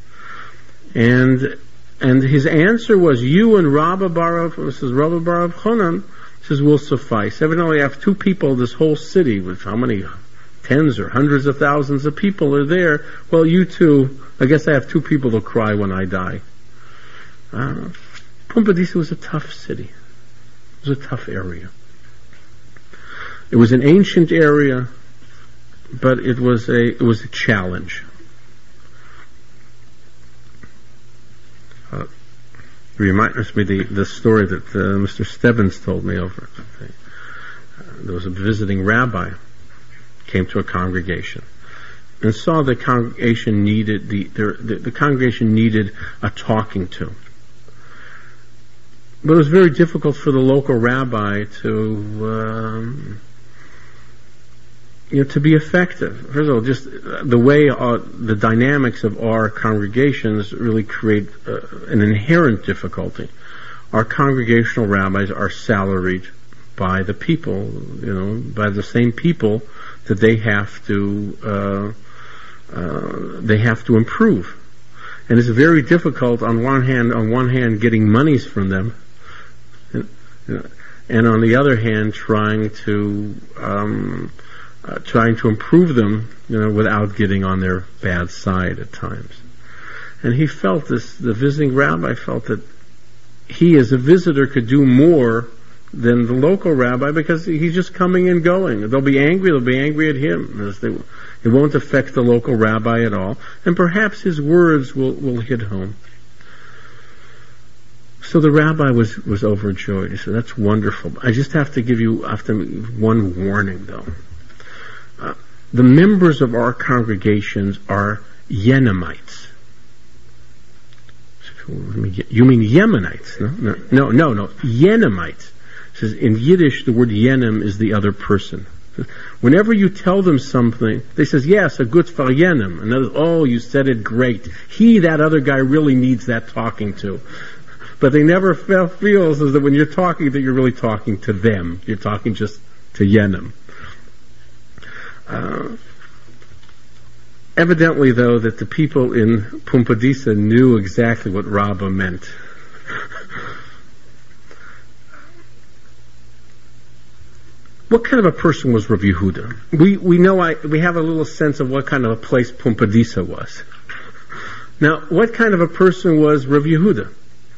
And And his answer was, you and Rabbah Bar, this is Rabbah Bar Chonan, says, will suffice. Evidently, I have two people, this whole city, with how many tens or hundreds of thousands of people are there. Well, you two, I guess I have two people to cry when I die. Uh, Pumbedisa was a tough city. It was a tough area. It was an ancient area, but it was a, it was a challenge. Uh, it reminds me the the story that uh, Mister Stebbins told me over. Uh, there was a visiting rabbi came to a congregation and saw the congregation needed the the, the congregation needed a talking to. But it was very difficult for the local rabbi to um, you know, to be effective. First of all, just the way our, the dynamics of our congregations really create uh, an inherent difficulty. Our congregational rabbis are salaried by the people, you know, by the same people that they have to uh, uh, they have to improve, and it's very difficult on one hand. On one hand, getting monies from them, and, and on the other hand, trying to um, uh, trying to improve them, you know, without getting on their bad side at times. And he felt this. The visiting rabbi felt that he, as a visitor, could do more than the local rabbi because he's just coming and going. They'll be angry. They'll be angry at him. As they, it won't affect the local rabbi at all, and perhaps his words will, will hit home. So the rabbi was, was overjoyed. He said, "That's wonderful. I just have to give you after one warning, though. Uh, the members of our congregations are Yenamites." You mean Yemenites? No, no, no, no, no. Yenamites. It says in Yiddish the word Yenim is the other person. Whenever you tell them something, they says, yes, a good for Yenim. And others, oh, you said it great. He, that other guy, really needs that talking to. But they never feel, feels as that when you're talking that you're really talking to them. You're talking just to Yenim. Uh, Evidently, though, that the people in Pumbedisa knew exactly what Rabbah meant. What kind of a person was Rav Yehuda? We we know I, we have a little sense of what kind of a place Pumbedisa was. Now, what kind of a person was Rav Yehuda?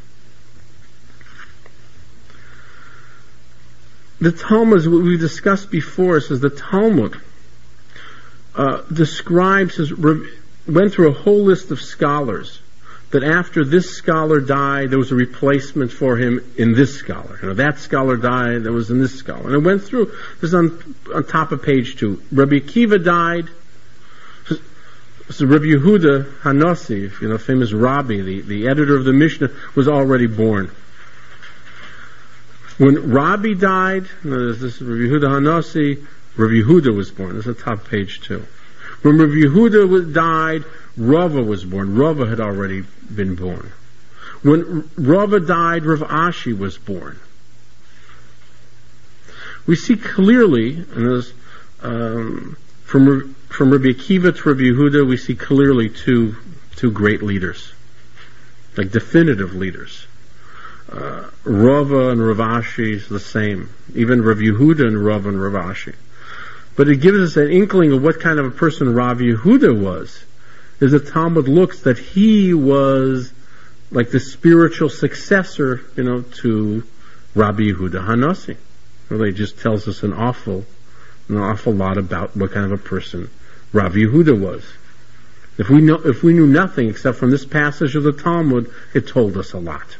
The Talmud, what we discussed before, says the Talmud Uh, describes his, went through a whole list of scholars, that after this scholar died, there was a replacement for him in this scholar. You know, that scholar died, there was in this scholar. And it went through, this is on, on top of page two. Rabbi Akiva died, so Rabbi Yehuda Hanossi, you know, famous Rabbi, the, the editor of the Mishnah, was already born. When Rabbi died, you know, this is Rabbi Yehuda Hanossi, Rav Yehuda was born. This is the top page two. When Rav Yehuda died, Rava was born. Rava had already been born. When Rava died, Rav Ashi was born. We see clearly, and this, um, from from Rabbi Akiva to Rav Yehuda, we see clearly two two great leaders, like definitive leaders. Uh, Rava and Rav Ashi is the same. Even Rav Yehuda and Rava and Rav Ashi. But it gives us an inkling of what kind of a person Rav Yehuda was. As the Talmud looks, that he was like the spiritual successor, you know, to Rabbi Yehuda Hanossi. Really, just tells us an awful, an awful lot about what kind of a person Rav Yehuda was. If we know, if we knew nothing except from this passage of the Talmud, it told us a lot.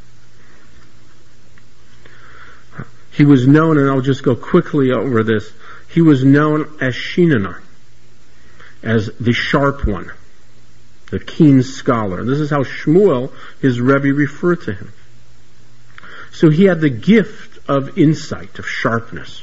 He was known, and I'll just go quickly over this. He was known as Shinana, as the sharp one, the keen scholar. This is how Shmuel, his Rebbe, referred to him. So he had the gift of insight, of sharpness.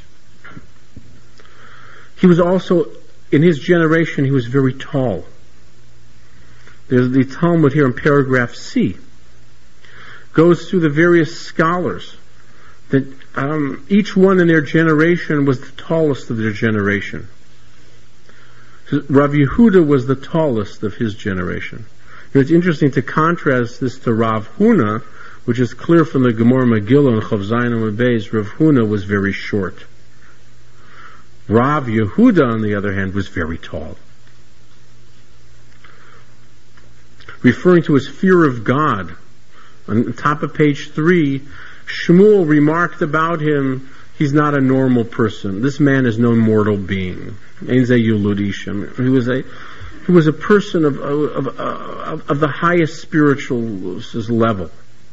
He was also, in his generation, he was very tall. There's the Talmud here in paragraph C. Goes through the various scholars that um, each one in their generation was the tallest of their generation. Rav Yehuda was the tallest of his generation. You know, it's interesting to contrast this to Rav Huna, which is clear from the Gemara Megillah and Chav Zayin and Beis. Rav Huna was very short. Rav Yehuda, on the other hand, was very tall. Referring to his fear of God, on top of page three, Shmuel remarked about him, he's not a normal person. This man is no mortal being. He was a he was a person of of, of, of the highest spiritual level.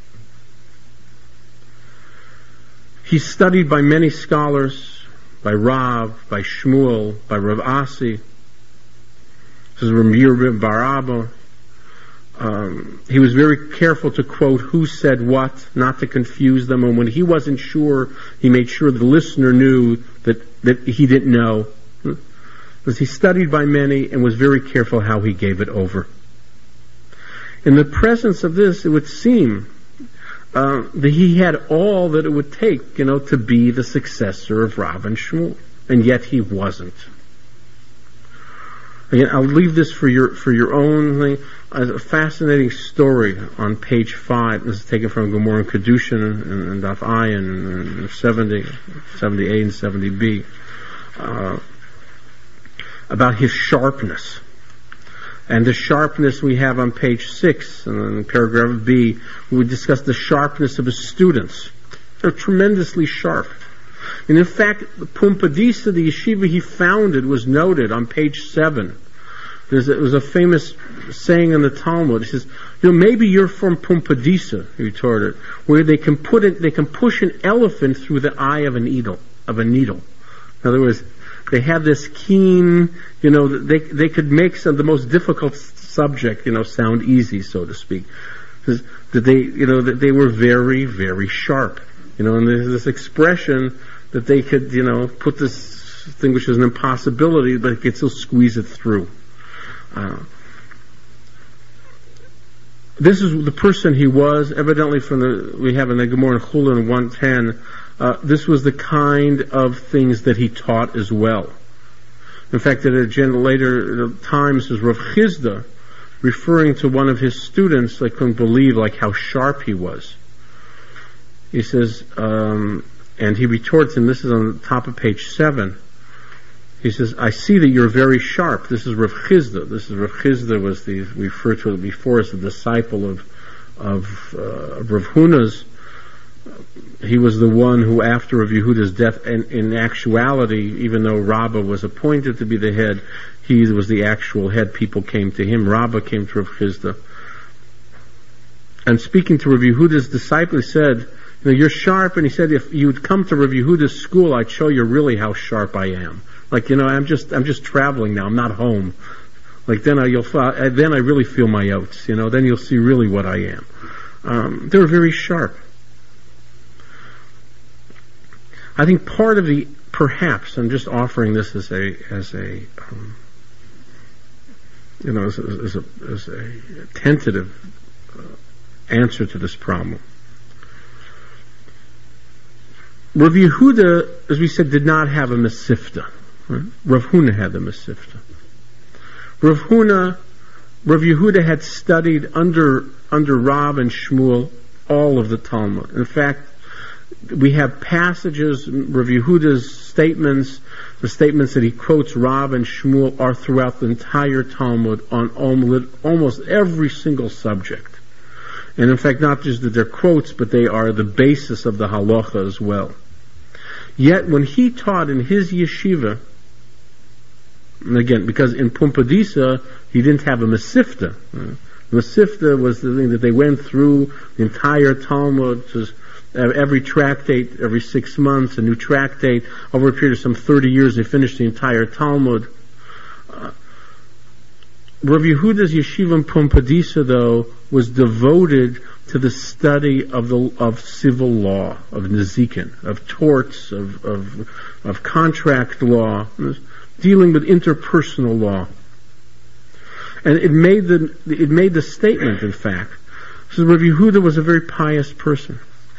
He's studied by many scholars, by Rav, by Shmuel, by Rav Asi. This is Ramir Bar Abba. Um, he was very careful to quote who said what, not to confuse them, and when he wasn't sure, he made sure the listener knew that, that he didn't know. was he studied by many and was very careful how he gave it over. In the presence of this, it would seem uh, that he had all that it would take, you know, to be the successor of Rav and Shmuel, and yet he wasn't. Again, I'll leave this for your for your own thing. A fascinating story on page five. This is taken from Gemara and Kedushin and, and Daf Ayin and seventy, seventy-eight and seventy b, uh, about his sharpness. And the sharpness we have on page six, and in paragraph B, we discuss the sharpness of his students. They're tremendously sharp. And in fact, the Pumpadisa, the yeshiva he founded, was noted on page seven. There's a, there was a famous saying in the Talmud. It says, you know, maybe you're from Pumpadisa, he retorted, where they can put it, they can push an elephant through the eye of a needle, of a needle. In other words, they have this keen, you know, they they could make some, the most difficult subject, you know, sound easy, so to speak. That they, you know, that they were very, very sharp. You know, and there's this expression that they could, you know, put this thing which is an impossibility, but they could still squeeze it through. Uh, this is the person he was, evidently from the, we have in the Gemara in Chulin one ten, uh, this was the kind of things that he taught as well. In fact, at a later times, as Rav Chizda, referring to one of his students, I couldn't believe like how sharp he was. He says, um, and he retorts, and this is on the top of page seven. He says, I see that you're very sharp. This is Rav Chizda. This is Rav Chizda was the, we referred to it before as the disciple of, of, uh, of Rav Huna's. He was the one who, after Rav Yehuda's death, and in actuality, even though Rabbah was appointed to be the head, he was the actual head. People came to him. Rabbah came to Rav Chizda. And speaking to Rav Yehuda's disciple, he said, you know, you're sharp, and he said, if you'd come to Rav Yehuda's school, I'd show you really how sharp I am. Like, you know, I'm just, I'm just traveling now, I'm not home. Like, then I, you'll, then I really feel my oats, you know, then you'll see really what I am. Um, they were very sharp. I think part of the, perhaps, I'm just offering this as a, as a, um, you know, as a, as a, as a tentative uh, answer to this problem. Rav Yehuda, as we said, did not have a Mesifta. Right? Rav Huna had the Mesifta. Rav Huna, Rav Yehuda had studied under under Rav and Shmuel all of the Talmud. In fact, we have passages, Rav Yehuda's statements, the statements that he quotes Rav and Shmuel are throughout the entire Talmud on almost every single subject. And in fact, not just that they're quotes, but they are the basis of the halacha as well. Yet when he taught in his yeshiva, and again, because in Pumpadisa, he didn't have a Mesifta. Uh, Mesifta was the thing that they went through the entire Talmud, just every tractate, every six months, a new tractate. Over a period of some thirty years, they finished the entire Talmud. Uh, Rav Yehuda's yeshiva in Pumpadisa, though, was devoted to the study of the of civil law, of nezikin, of torts, of of, of contract law, dealing with interpersonal law. And it made the it made the statement, in fact, so Rav Yehuda was a very pious person.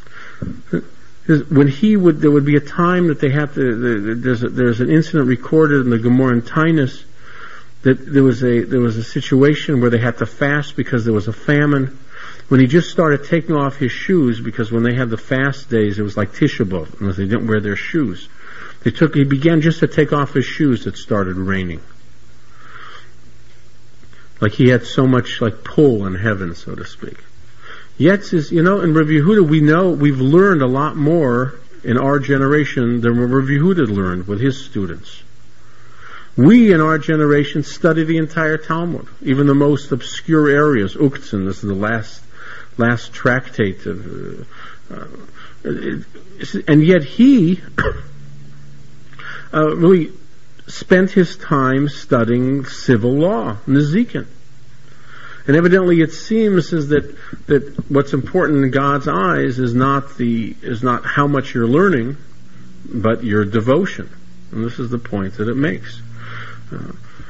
When he would, there would be a time that they had to. There's a, there's an incident recorded in the Gemara in Tainus that there was a there was a situation where they had to fast because there was a famine. When he just started taking off his shoes, because when they had the fast days, it was like Tisha B'Av, unless they didn't wear their shoes. They took. He began just to take off his shoes. It started raining. Like he had so much like pull in heaven, so to speak. Yet, is you know, in Rav Yehuda, we know we've learned a lot more in our generation than Rav Yehuda learned with his students. We in our generation study the entire Talmud, even the most obscure areas. Uktzin, this is the last last tractate of, uh, uh, and yet he uh, really spent his time studying civil law, nezikin. And evidently, it seems is that that what's important in God's eyes is not the is not how much you're learning, but your devotion. And this is the point that it makes. Uh,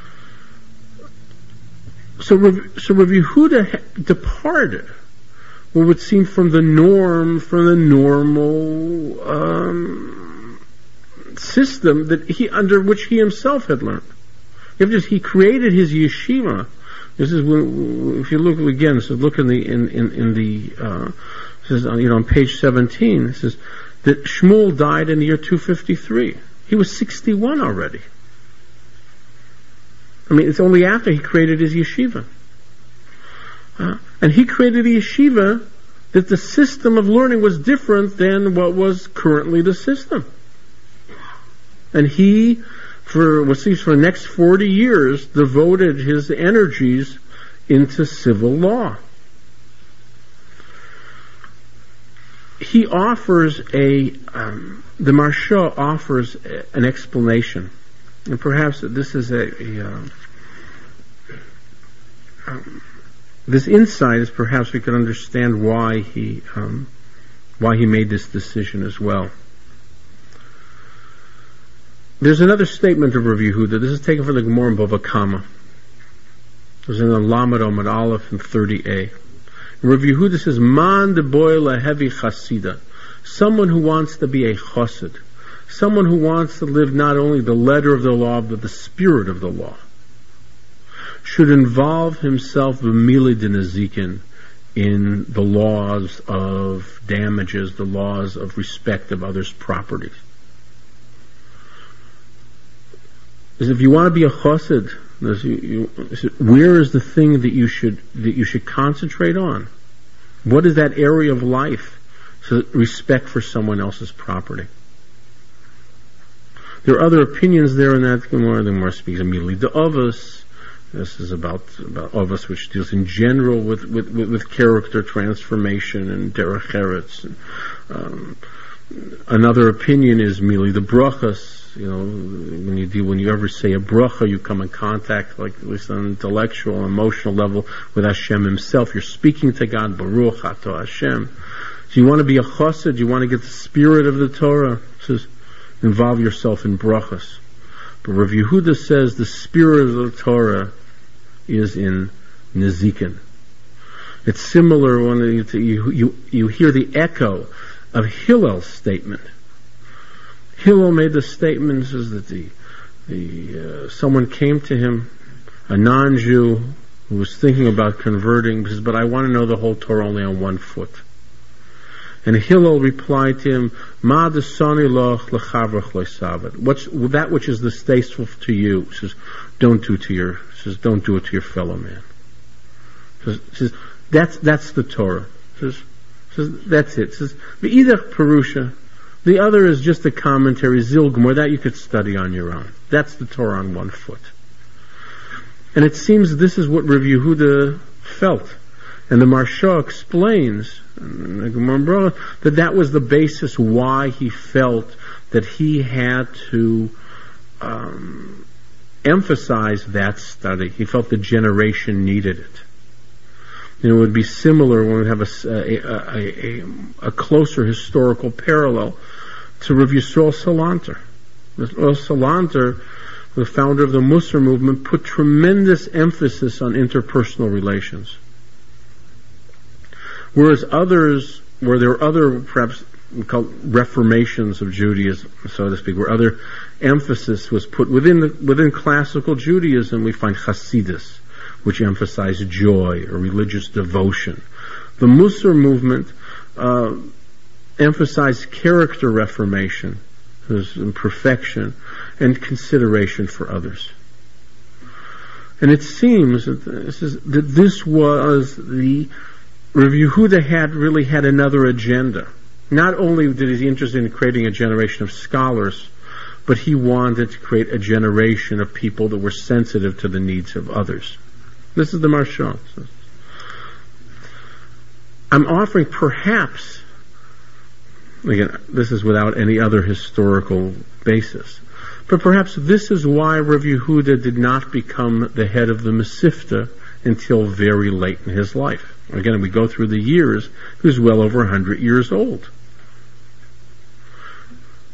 so, Rav, so Rav Yehuda departed what would seem from the norm, from the normal um, system that he under which he himself had learned. Just, he created his yeshiva. This is when, if you look again. So look in the in in, in the uh, this is, you know, on page seventeen. It says that Shmuel died in the year two fifty-three. He was sixty-one already. I mean, it's only after he created his yeshiva. Uh, and he created a yeshiva that the system of learning was different than what was currently the system. And he, for what seems for the next forty years, devoted his energies into civil law. He offers a, um, the Maharsha offers a, an explanation. And perhaps this is a, a uh, um, this insight is perhaps we could understand why he um, why he made this decision as well. There's another statement of Rav Yehuda. This is taken from the Gemara in Bava Kama. It was in the Lamed Omid Aleph in thirty A. Rav Yehuda says, "Man de boy lehevi chasida," someone who wants to be a chassid, someone who wants to live not only the letter of the law but the spirit of the law, should involve himself b'mili d'nezikin, in the laws of damages, the laws of respect of others' properties. Because if you want to be a chassid, you, you, where is the thing that you should that you should concentrate on? What is that area of life? So respect for someone else's property. There are other opinions there in that Gemara. The Gemara speaks immediately to Avos. This is about about Avos, which deals in general with with, with, with character transformation and derech eretz. Um, another opinion is merely the brachas. You know, when you do, when you ever say a bracha, you come in contact, like at least on an intellectual, emotional level, with Hashem Himself. You're speaking to God, Baruch Ato Hashem. So you want to be a chassid, you want to get the spirit of the Torah. It says, involve yourself in brachas. But Rav Yehuda says the spirit of the Torah is in nezikin. It's similar when you you you, you hear the echo of Hillel's statement. Hillel made the statement, says that the the uh, someone came to him, a non-Jew who was thinking about converting, says, "But I want to know the whole Torah only on one foot." And Hillel replied to him, "Ma desani loch lechavrach loisavet." What's that which is distasteful to you? Says, don't do to your says, don't do it to your fellow man. Says, says that's that's the Torah. Says, says that's it. Says v'idach perusha. The other is just a commentary, Zilgmor, that you could study on your own. That's the Torah on one foot. And it seems this is what Rav Yehuda felt. And the Maharsha explains that that was the basis why he felt that he had to um, emphasize that study. He felt the generation needed it. And it would be similar when we have a, a, a, a, a closer historical parallel to Rav Yisrael Salanter. Yisrael Salanter, the founder of the Musar movement, put tremendous emphasis on interpersonal relations. Whereas others, where there were other, perhaps called reformations of Judaism, so to speak, where other emphasis was put within the, within classical Judaism, we find Hasidus, which emphasized joy or religious devotion. The Musar movement uh, emphasized character reformation, perfection, and consideration for others. And it seems that this, is, that this was the Rav Yehuda had really had another agenda. Not only did he interested in creating a generation of scholars, but he wanted to create a generation of people that were sensitive to the needs of others. This is the Maharsha. I'm offering perhaps, again, this is without any other historical basis, but perhaps this is why Rav Yehuda did not become the head of the Mesivta until very late in his life. Again, we go through the years, he was well over one hundred years old.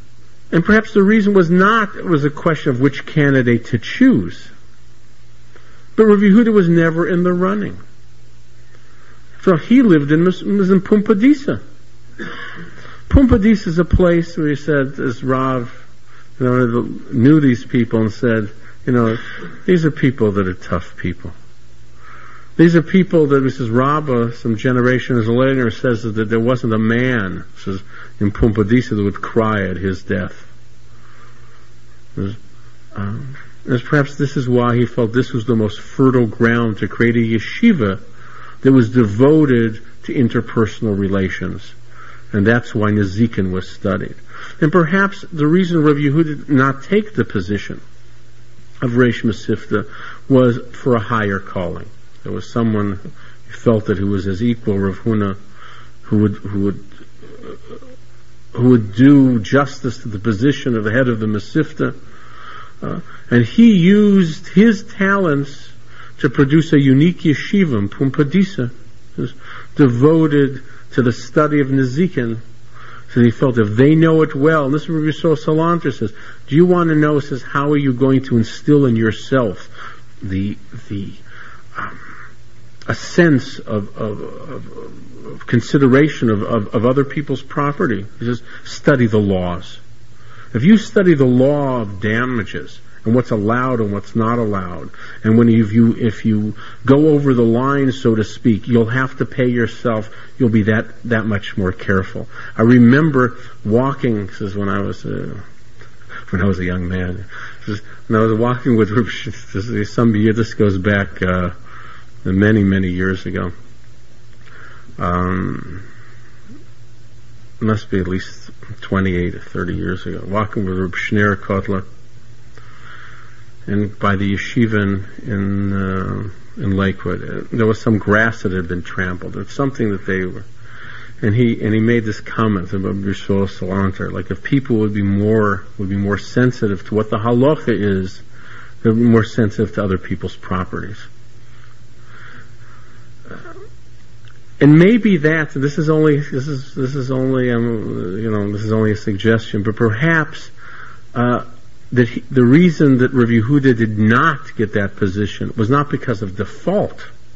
And perhaps the reason was not, it was a question of which candidate to choose. But Rav Yehuda was never in the running. So he lived in, was in Pumbedisa. Pumbedisa is a place where he said, as Rav, you know, knew these people and said, you know, these are people that are tough people. These are people that Missus Rabba, some generations later, says that there wasn't a man, says, in Pumbedisa that would cry at his death. There's, um, and perhaps this is why he felt this was the most fertile ground to create a yeshiva that was devoted to interpersonal relations. And that's why Nezikin was studied. And perhaps the reason Rav Yehuda did not take the position of Reish Mesivta was for a higher calling. There was someone who felt that he was his equal, Rav Huna, who would who would uh, who would do justice to the position of the head of the Mesivta, uh, and he used his talents to produce a unique yeshiva in Pumbedisa, devoted to the study of Nezikin. So he felt if they know it well, and this is what Yisrael Salanter says, do you want to know, says, how are you going to instill in yourself the the um, a sense of, of, of, of consideration of, of, of other people's property? He says, study the laws. If you study the law of damages and what's allowed and what's not allowed, and when if you if you go over the line, so to speak, you'll have to pay yourself. You'll be that that much more careful. I remember walking. This is when I was uh, when I was a young man. This is, when I was walking with this is some year. This goes back uh, many many years ago. Um, must be at least twenty-eight or thirty years ago. Walking with Reb Shneur Kotler. And by the yeshiva in in, uh, in Lakewood, uh, there was some grass that had been trampled. It's something that they were, and he and he made this comment about Yisrael Salanter, like if people would be more would be more sensitive to what the halacha is, they'd be more sensitive to other people's properties. Uh, and maybe that this is only this is this is only um, you know this is only a suggestion, but perhaps. Uh, That he, the reason that Rav Yehuda did not get that position was not because of default,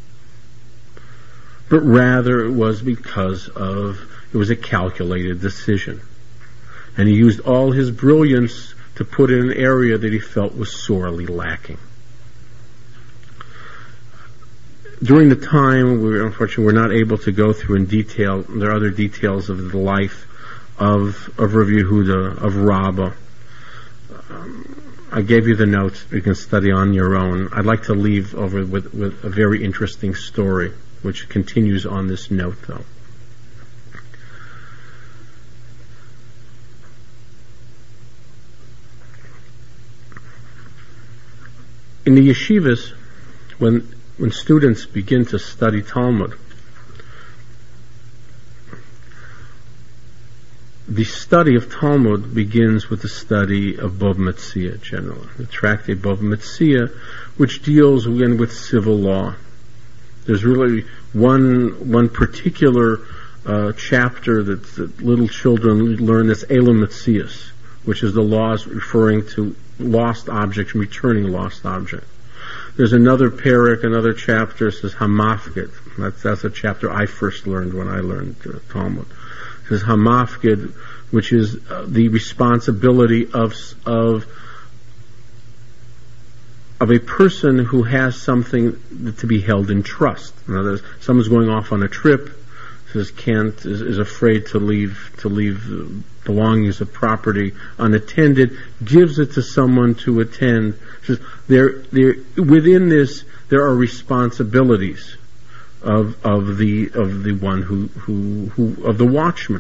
but rather it was because of, it was a calculated decision. And he used all his brilliance to put in an area that he felt was sorely lacking. During the time, we were, unfortunately, we're not able to go through in detail, there are other details of the life of, of Rav Yehuda, of Rabbah. Um, I gave you the notes you can study on your own. I'd like to leave over with, with a very interesting story, which continues on this note, though. In the yeshivas, when when students begin to study Talmud, the study of Talmud begins with the study of Bava Metzia, generally. The tractate Bava Metzia, which deals again with civil law. There's really one one particular uh, chapter that, that little children learn, that's Elam Metzias, which is the laws referring to lost objects, returning lost objects. There's another parak, another chapter, says Hamafgid. That's, that's a chapter I first learned when I learned uh, Talmud. It says Hamafgid, which is uh, the responsibility of of of a person who has something to be held in trust. In other words, someone's going off on a trip, says can't is, is afraid to leave to leave belongings of property unattended, gives it to someone to attend. Says there there within this there are responsibilities of of the of the one who who, who of the watchman.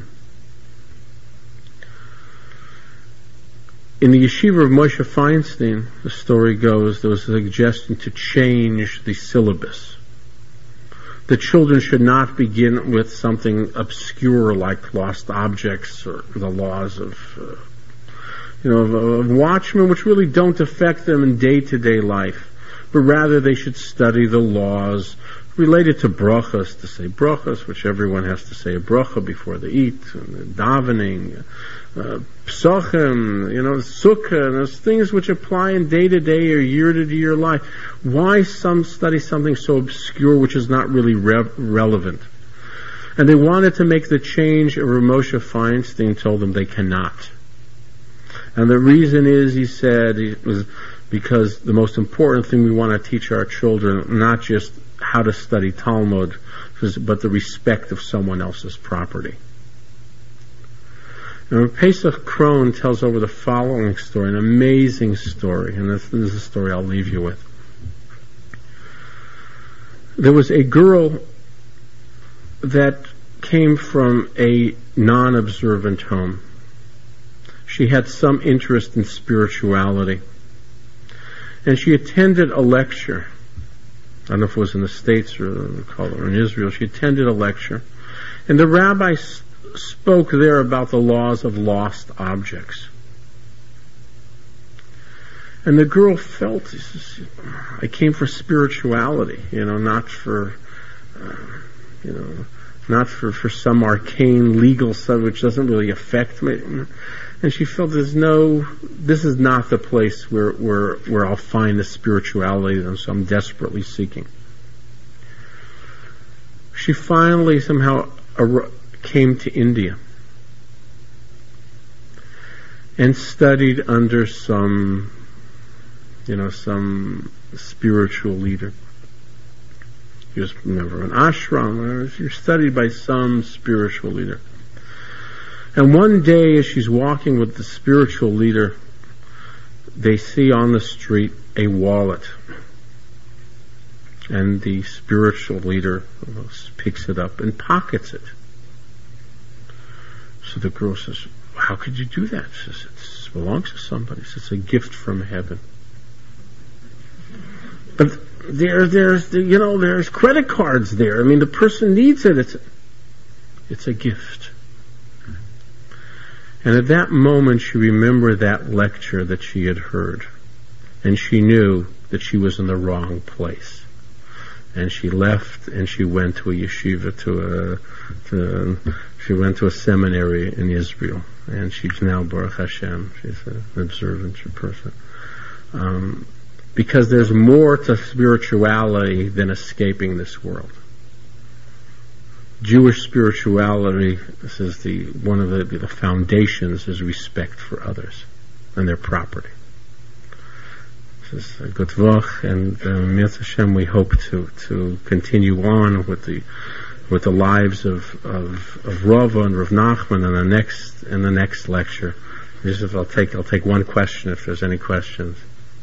In the yeshiva of Moshe Feinstein, the story goes, there was a suggestion to change the syllabus. The children should not begin with something obscure like lost objects or the laws of, uh, you know, of, of watchmen, which really don't affect them in day-to-day life, but rather they should study the laws related to brachas, to say brachas, which everyone has to say a bracha before they eat, and davening, uh, psachim, you know, sukkah, and those things which apply in day-to-day or year-to-year life. Why some study something so obscure which is not really re- relevant? And they wanted to make the change, and Moshe Feinstein told them they cannot. And the reason is, he said, it was because the most important thing we want to teach our children, not just how to study Talmud, but the respect of someone else's property. And Pesach Krohn tells over the following story, an amazing story, and this, this is a story I'll leave you with. There was a girl that came from a non-observant home. She had some interest in spirituality. And she attended a lecture. I don't know if it was in the States or in Israel. She attended a lecture. And the rabbi s- spoke there about the laws of lost objects. And the girl felt, I came for spirituality, you know, not for, uh, you know, not for, for some arcane legal stuff which doesn't really affect me. And she felt there's no, this is not the place where, where, where I'll find the spirituality that so I'm desperately seeking. She finally somehow ar- came to India and studied under some, you know, some spiritual leader. She was a member of an ashram. She was studied by some spiritual leader. And one day, as she's walking with the spiritual leader, they see on the street a wallet. And the spiritual leader picks it up and pockets it. So the girl says, how could you do that? She says, it belongs to somebody. She says, it's a gift from heaven. But there, there's, you know, there's credit cards there. I mean, the person needs it. It's, it's a gift. And at that moment, she remembered that lecture that she had heard. And she knew that she was in the wrong place. And she left and she went to a yeshiva, to a, to, she went to a seminary in Israel. And she's now, Baruch Hashem, she's an observant person. Um, because there's more to spirituality than escaping this world. Jewish spirituality, this is the one of the, the foundations, is respect for others and their property. This is a good vach, and um, Mitzvah Hashem, we hope to to continue on with the with the lives of of, of Rava and Rav Nachman in the next in the next lecture. Just if I'll take I'll take one question if there's any questions.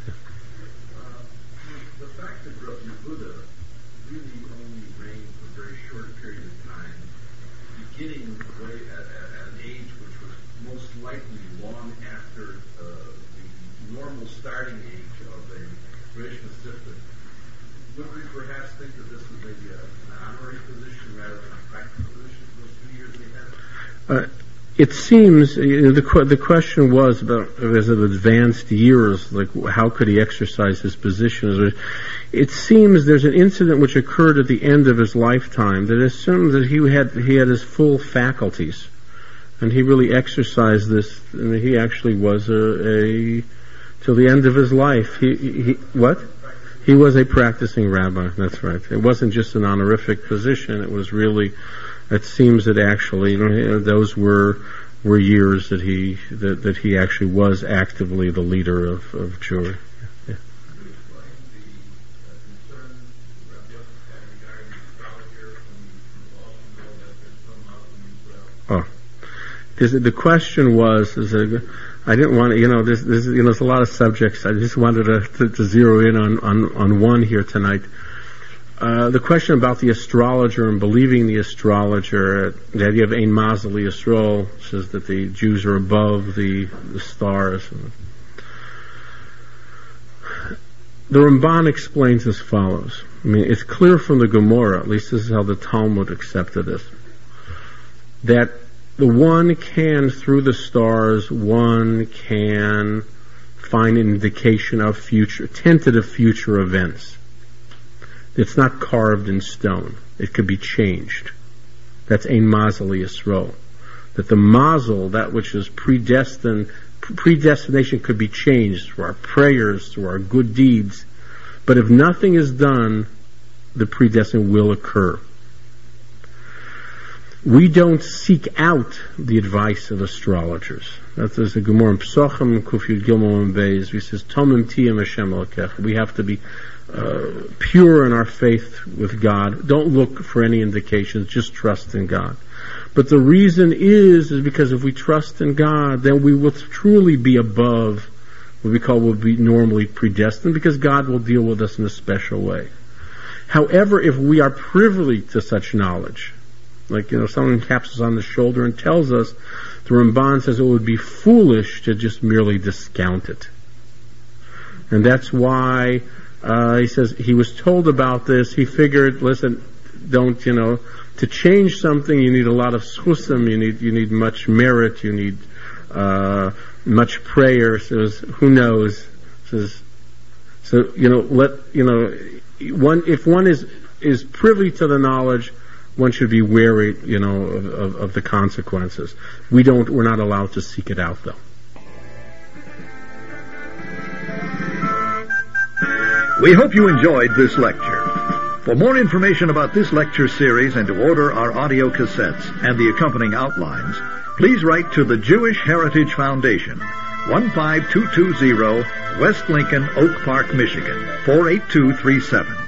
Uh, it seems you know, the the question was about as of advanced years, like how could he exercise his position? It seems there's an incident which occurred at the end of his lifetime that assumes that he had he had his full faculties, and he really exercised this. And he actually was a, a till the end of his life. He, he, he what? He was a practicing rabbi. That's right. It wasn't just an honorific position. It was really. It seems that actually, you know, those were were years that he that, that he actually was actively the leader of, of Jewry. Yeah. Oh, the question was: is a, I didn't want to, you know, there's, there's, you know, there's a lot of subjects. I just wanted to, to, to zero in on, on, on one here tonight. Uh, the question about the astrologer and believing the astrologer, uh, the idea of Ein Mazali Yisrael says that the Jews are above the, the stars. The Ramban explains as follows. I mean, it's clear from the Gemara, at least this is how the Talmud accepted this, that the one can, through the stars, one can find an indication of future, tentative future events. It's not carved in stone. It could be changed. That's Ein Mazali Yisrael. that the mazel, that which is predestined, predestination could be changed through our prayers, through our good deeds. But if nothing is done, the predestined will occur. We don't seek out the advice of astrologers. That's the Gemara in Pesachim, Kufyud Gimel and Beis. We says, Tomim tiyem Hashem Elokech. We have to be uh, pure in our faith with God. Don't look for any indications. Just trust in God. But the reason is, is because if we trust in God, then we will truly be above what we call will be normally predestined, because God will deal with us in a special way. However, if we are privy to such knowledge, like, you know, someone taps us on the shoulder and tells us, the Ramban says it would be foolish to just merely discount it. And that's why uh, he says he was told about this. He figured, listen, don't, you know, to change something you need a lot of schusim, you need you need much merit, you need uh, much prayer. Says, who knows? Says, so you know, let you know, one if one is is privy to the knowledge, one should be wary, you know, of, of, of the consequences. We don't, we're not allowed to seek it out, though. We hope you enjoyed this lecture. For more information about this lecture series and to order our audio cassettes and the accompanying outlines, please write to the Jewish Heritage Foundation, one five two two zero West Lincoln, Oak Park, Michigan, four eight two three seven.